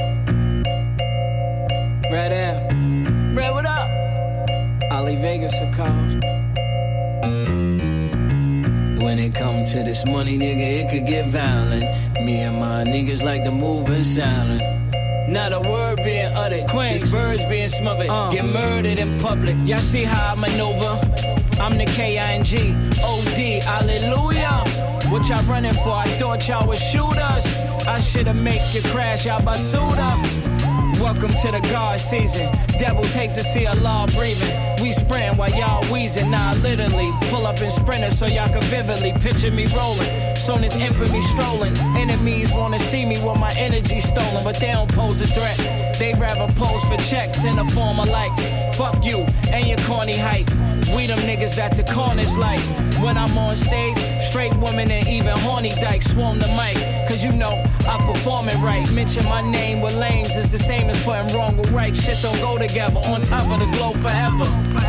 Red M, Red, what up? Ali Vegas a call. When it come to this money, nigga, it could get violent. Me and my niggas like to move in silence. Not a word being uttered, Queens. Just birds being smothered, get murdered in public. Y'all see how I maneuver? I'm the K-I-N-G, O-D, hallelujah. What y'all running for? I thought y'all was shooters. I should've make you crash out by Suda. Welcome to the guard season. Devils hate to see a law breathing. We sprint while y'all wheezing. Nah, literally pull up in sprinter so y'all can vividly picture me rolling. Soon as infamy strolling, enemies wanna see me with my energy stolen, but they don't pose a threat. They rather pose for checks in the form of likes. Fuck you and your corny hype. We them niggas that the corners like. When I'm on stage, straight women and even horny dykes swarm the mic. Cause you know I perform it right. Mention my name with lames is the same as putting wrong with right. Shit don't go together on top of this globe forever.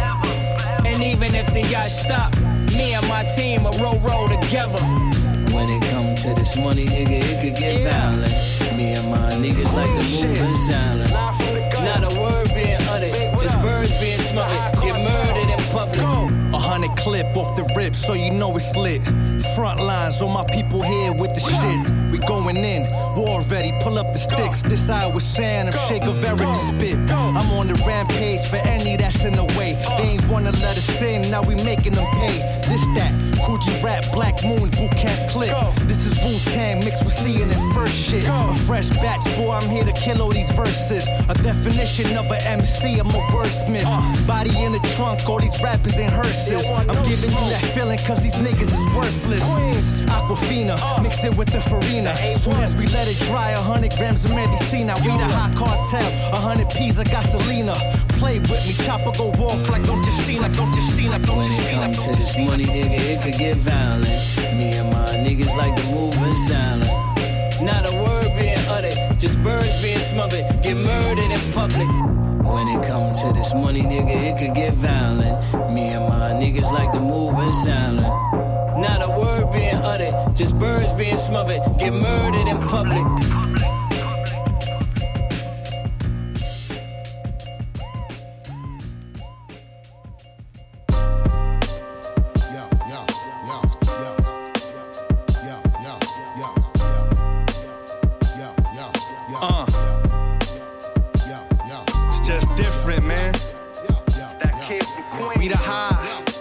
And even if the yacht stop, me and my team will roll together. When it come to this money, nigga, it could get violent. Me and my niggas like to move in silence. Not a word being uttered, just birds being smothered, get murdered in public. 100 clip off the rip, so you know it's lit. Front lines, all my people here with the shits. We going in, war ready, pull up the sticks. This Iowa sand, I'm Shake of Eric to spit. I'm on the rampage for any that's in the way. They ain't wanna let us in, now we making them pay. This, that, Coogee rap, Black Moon, boot camp clip. This is Wu-Tang mixed with seeing and first shit. A fresh batch, boy, I'm here to kill all these verses. A definition of an MC, I'm a wordsmith. Body in the trunk, all these rappers in hearses. I'm giving you that feeling cause these niggas is worthless. Aquafina, mix it with the Farina. Soon as we let it dry, 100 grams of medicina. We the hot cartel, 100 P's of gasolina. Play with me, chopper go off like don't you see, like don't you see, like don't you see. When it come to this money, nigga, it could get violent. Me and my niggas like to move in silence. Not a word being uttered, just birds being smothered, get murdered in public. When it come to this money, nigga, it could get violent. Me and my niggas like to move in silence. Not a word being uttered, just birds being smothered, get murdered in public. It's just different, man. That kid from Queens. We the high.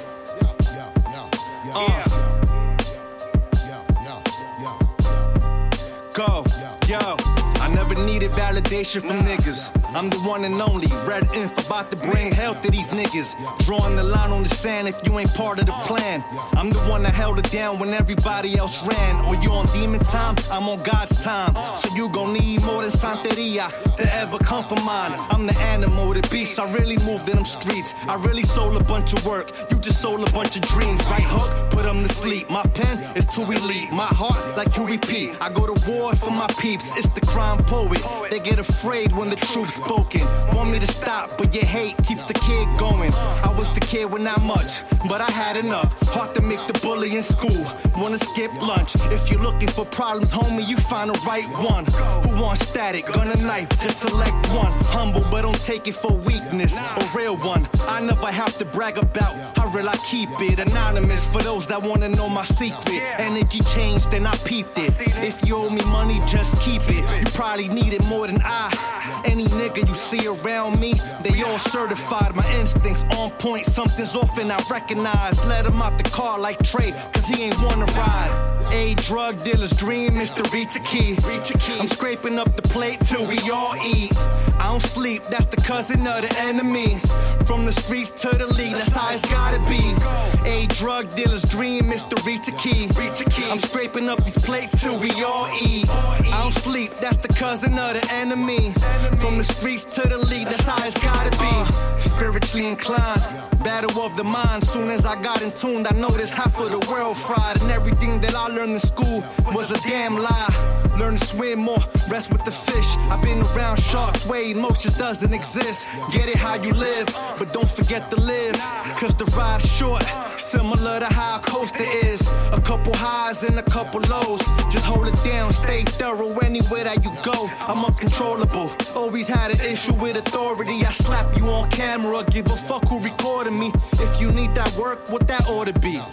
Go, yo. I never needed validation from niggas. I'm the one and only. Red Inf about to bring hell to these niggas. Drawing the line on the sand if you ain't part of the plan. I'm the one that held it down when everybody else ran. Or you on demon time, I'm on God's time. So you gon' need more than Santeria to ever come from mine. I'm the animal, the beast. I really moved in them streets. I really sold a bunch of work. You just sold a bunch of dreams. Right hook, put them to sleep. My pen is too elite. My heart, like you repeat. I go to war for my peeps. It's the crime poet. They get afraid when the truth's spoken. Want me to stop, but your hate keeps the kid going. I was the kid with not much, but I had enough. Hard to make the bully in school. Wanna skip lunch. If you're looking for problems, homie, you find the right one. Who wants static? Gun and knife, just select one. Humble, but don't take it for weakness. A real one. I never have to brag about how real I keep it. Anonymous for those that wanna know my secret. Energy changed, then I peeped it. If you owe me money, just keep it. You probably need it more than I. Any nigga you see around me, they all certified. My instincts on point, something's off and I recognize. Let him out the car like Trey, cause he ain't wanna ride. A drug dealer's dream is to reach a key. I'm scraping up the plate till we all eat. I don't sleep, that's the cousin of the enemy. From the streets to the league, that's how it's gotta be. A drug dealer's dream is to reach a key. I'm scraping up these plates till we all eat. I don't sleep, that's the cousin of the enemy. From the streets to the league, that's how it's gotta be. Spiritually inclined, battle of the mind. Soon as I got in tune, I noticed half of the world fried. And everything that I learned in school was a damn lie. Learn to swim more, rest with the fish. I've been around sharks, where emotions doesn't exist. Get it how you live, but don't forget to live. Cause the ride's short, similar to how a coaster is. A couple highs and a couple lows. Just hold it down, stay thorough anywhere that you go. I'm uncontrollable, always had an issue with authority. I slap you on camera, give a fuck who recorded me. If you need that work, what that ought to be.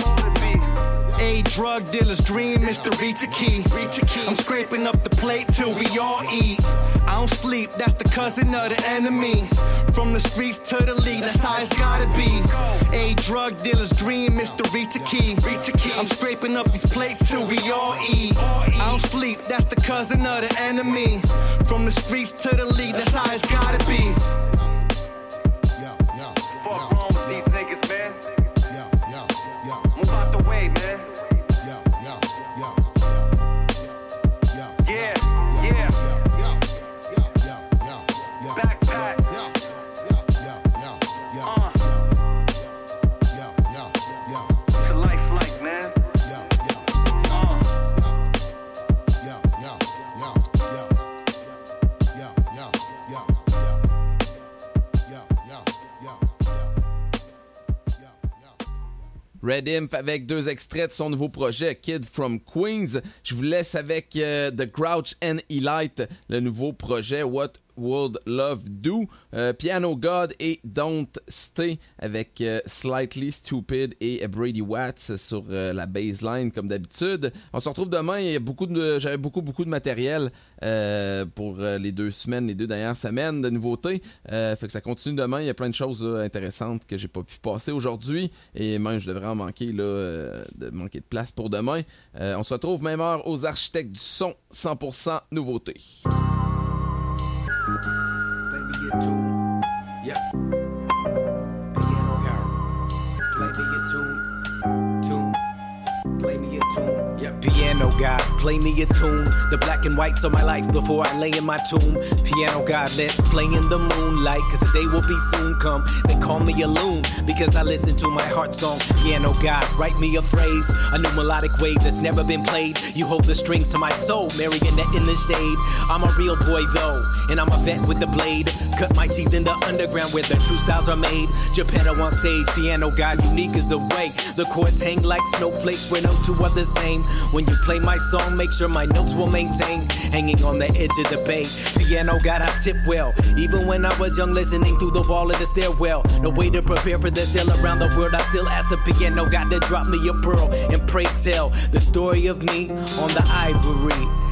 A drug dealer's dream is to reach a key. I'm scraping up the plate till we all eat. I don't sleep, that's the cousin of the enemy. From the streets to the league, that's how it's gotta be. A drug dealer's dream is to reach a key. I'm scraping up these plates till we all eat. I don't sleep, that's the cousin of the enemy. From the streets to the league, that's how it's gotta be. Fuck wrong with these niggas, man. Move out the way, man. Red Imp avec 2 extraits de son nouveau projet Kid from Queens. Je vous laisse avec The Grouch and Elite, le nouveau projet What Would Love Do, Piano God et Don't Stay avec Slightly Stupid et Brady Watts sur la baseline comme d'habitude. On se retrouve demain. Il y a j'avais beaucoup de matériel pour les 2 dernières semaines de nouveautés. Fait que ça continue demain. Il y a plein de choses intéressantes que j'ai pas pu passer aujourd'hui et même je devrais en manquer de manquer de place pour demain. On se retrouve même heure aux Architectes du Son, 100% nouveauté. Play me a tune, yeah. Piano guy, play me a tune. Play me a tune, yeah. Piano God, play me a tune. The black and whites of my life before I lay in my tomb. Piano God, let's play in the moonlight, cause the day will be soon come. They call me a loon, because I listen to my heart song. Piano God, write me a phrase, a new melodic wave that's never been played. You hold the strings to my soul, marionette in the shade. I'm a real boy though, and I'm a vet with the blade. Cut my teeth in the underground where the true styles are made. Geppetto on stage, Piano God, unique as a way. The chords hang like snowflakes where no two are the same. When you play my song, make sure my notes will maintain. Hanging on the edge of the bay, Piano God, I tip well. Even when I was young, listening through the wall of the stairwell. No way to prepare for the sale around the world. I still ask the Piano God to drop me a pearl and pray tell the story of me on the ivory.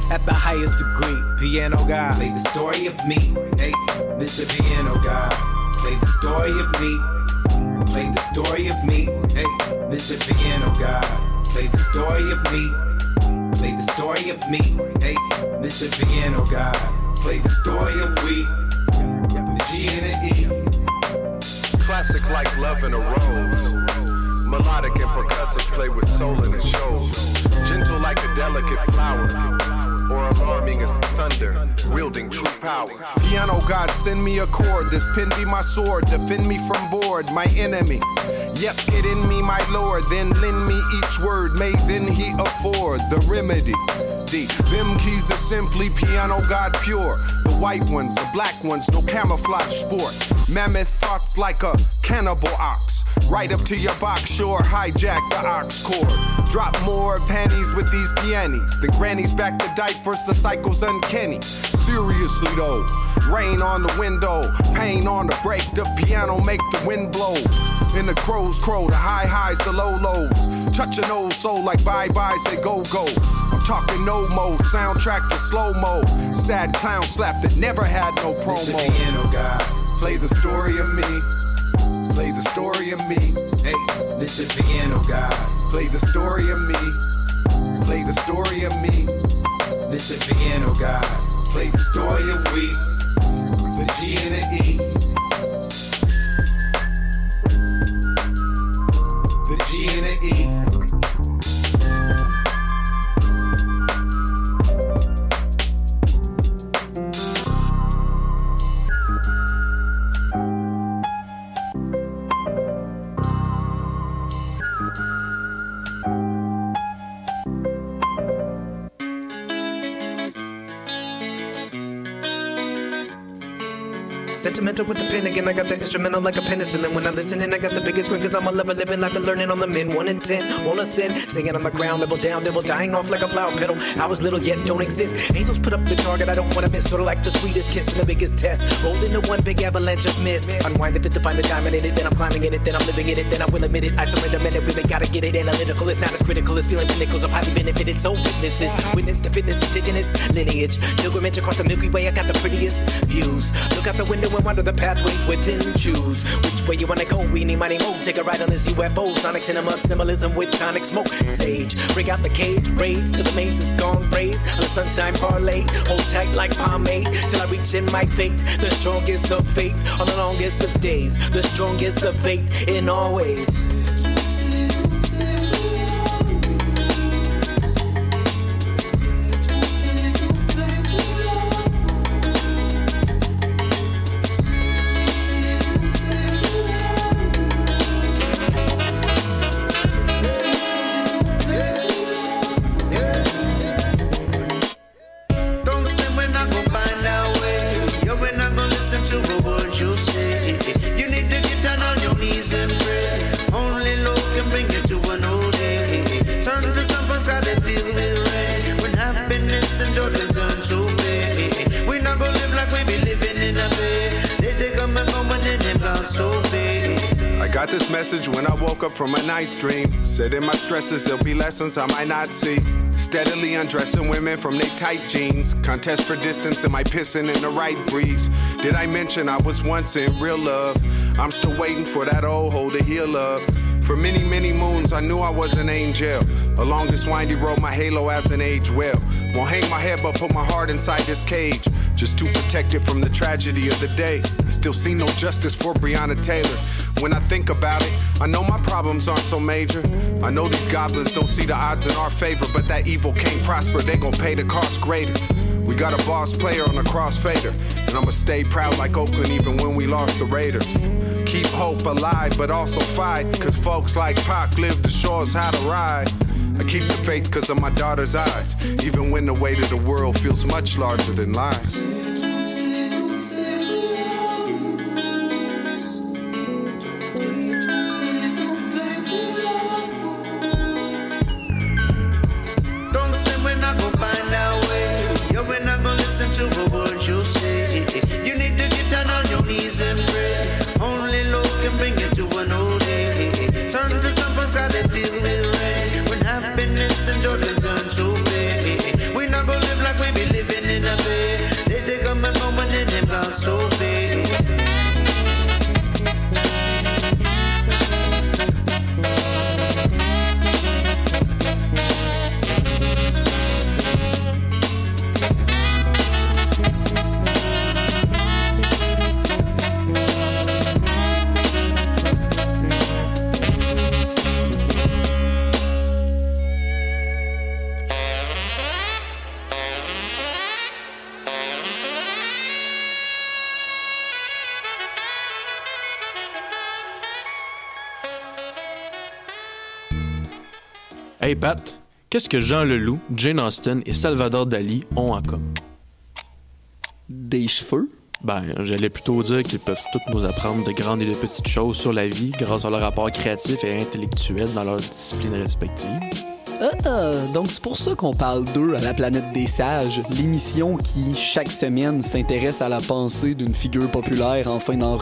at the highest degree. Piano God, play the story of me. Hey, Mr. Piano God, play the story of me. Play the story of me. Hey, Mr. Piano God, play the story of me. Play the story of me. Hey, Mr. Piano God, play the story of we. The G and the E. Classic like Love in a Rose. Melodic and percussive, play with soul in it shows. Gentle like a delicate flower, or alarming as thunder, wielding true power. Piano God, send me a chord. This pen be my sword, defend me from board, my enemy. Yes, get in me, my Lord, then lend me each word. May then he afford the remedy. Them keys are simply Piano God pure. The white ones, the black ones, no camouflage sport. Mammoth thoughts like a cannibal ox. Right up to your box, sure, hijack the ox cord. Drop more panties with these pianis. The grannies back the diapers, the cycle's uncanny. Seriously though, rain on the window, pain on the brake, the piano make the wind blow. In the crows crow, the high highs, the low lows. Touch an old soul like bye bye, say go go. I'm talking no mo, soundtrack to slow mo. Sad clown slap that never had no promo. Mr. Piano God, play the story of me. Play the story of me. Hey, Mr. Piano God, play the story of me. Play the story of me. Mr. Piano God, play the story of we. The G and the E. The G and the E. Sentimental with the pen again, I got the instrumental like a penicillin. When I listen in, I got the biggest grin, cause I'm a lover living life and learning on the men. 1 in 10, wanna sin, singing on the ground, level down, devil dying off like a flower petal. I was little yet don't exist. Angels put up the target, I don't wanna miss, sorta like the sweetest kiss and the biggest test. Rolled into one big avalanche of mist. Unwind the fist to find the diamond in it, then I'm climbing in it, then I'm living in it, then I will admit it. I surrender minute, women gotta get it analytical. It's not as critical as feeling pinnacles of highly benefited soul witnesses. Witness the fitness, indigenous lineage. Pilgrimage across the Milky Way, I got the prettiest views. Look out the window and wander the pathways within. Choose which way you wanna go. Weenie, mighty mo, take a ride on this UFO. Sonic cinema symbolism with tonic smoke. Sage, bring out the cage, raids till the maze is gone. Raise on the sunshine parlay. Hold tight like pomade till I reach in my fate. The strongest of fate on the longest of days. The strongest of fate in all ways. Got this message when I woke up from a nice dream. Said in my stresses there'll be lessons I might not see. Steadily undressing women from their tight jeans. Contest for distance, am I pissing in the right breeze? Did I mention I was once in real love? I'm still waiting for that old hole to heal up. For many, many moons I knew I was an angel. Along this windy road my halo hasn't aged well. Won't hang my head but put my heart inside this cage. Just to protect it from the tragedy of the day. Still see no justice for Breonna Taylor. When I think about it, I know my problems aren't so major. I know these goblins don't see the odds in our favor, but that evil can't prosper, they gon' pay the cost greater. We got a boss player on the crossfader, and I'ma stay proud like Oakland even when we lost the Raiders. Keep hope alive, but also fight, cause folks like Pac live to show us how to ride. I keep the faith cause of my daughter's eyes, even when the weight of the world feels much larger than life. To the words you say, you need to get down on your knees and pray. Only Lord can bring you to a new day. Turn to something sky that feel with rain. When happiness and joy can turn to pain, we not gonna live like we Hey Pat, qu'est-ce que Jean Leloup, Jane Austen et Salvador Dali ont en commun? Des cheveux? Ben, j'allais plutôt dire qu'ils peuvent tous nous apprendre de grandes et de petites choses sur la vie grâce à leur rapport créatif et intellectuel dans leurs disciplines respectives. Donc c'est pour ça qu'on parle d'eux à la planète des sages, l'émission qui, chaque semaine, s'intéresse à la pensée d'une figure populaire afin d'en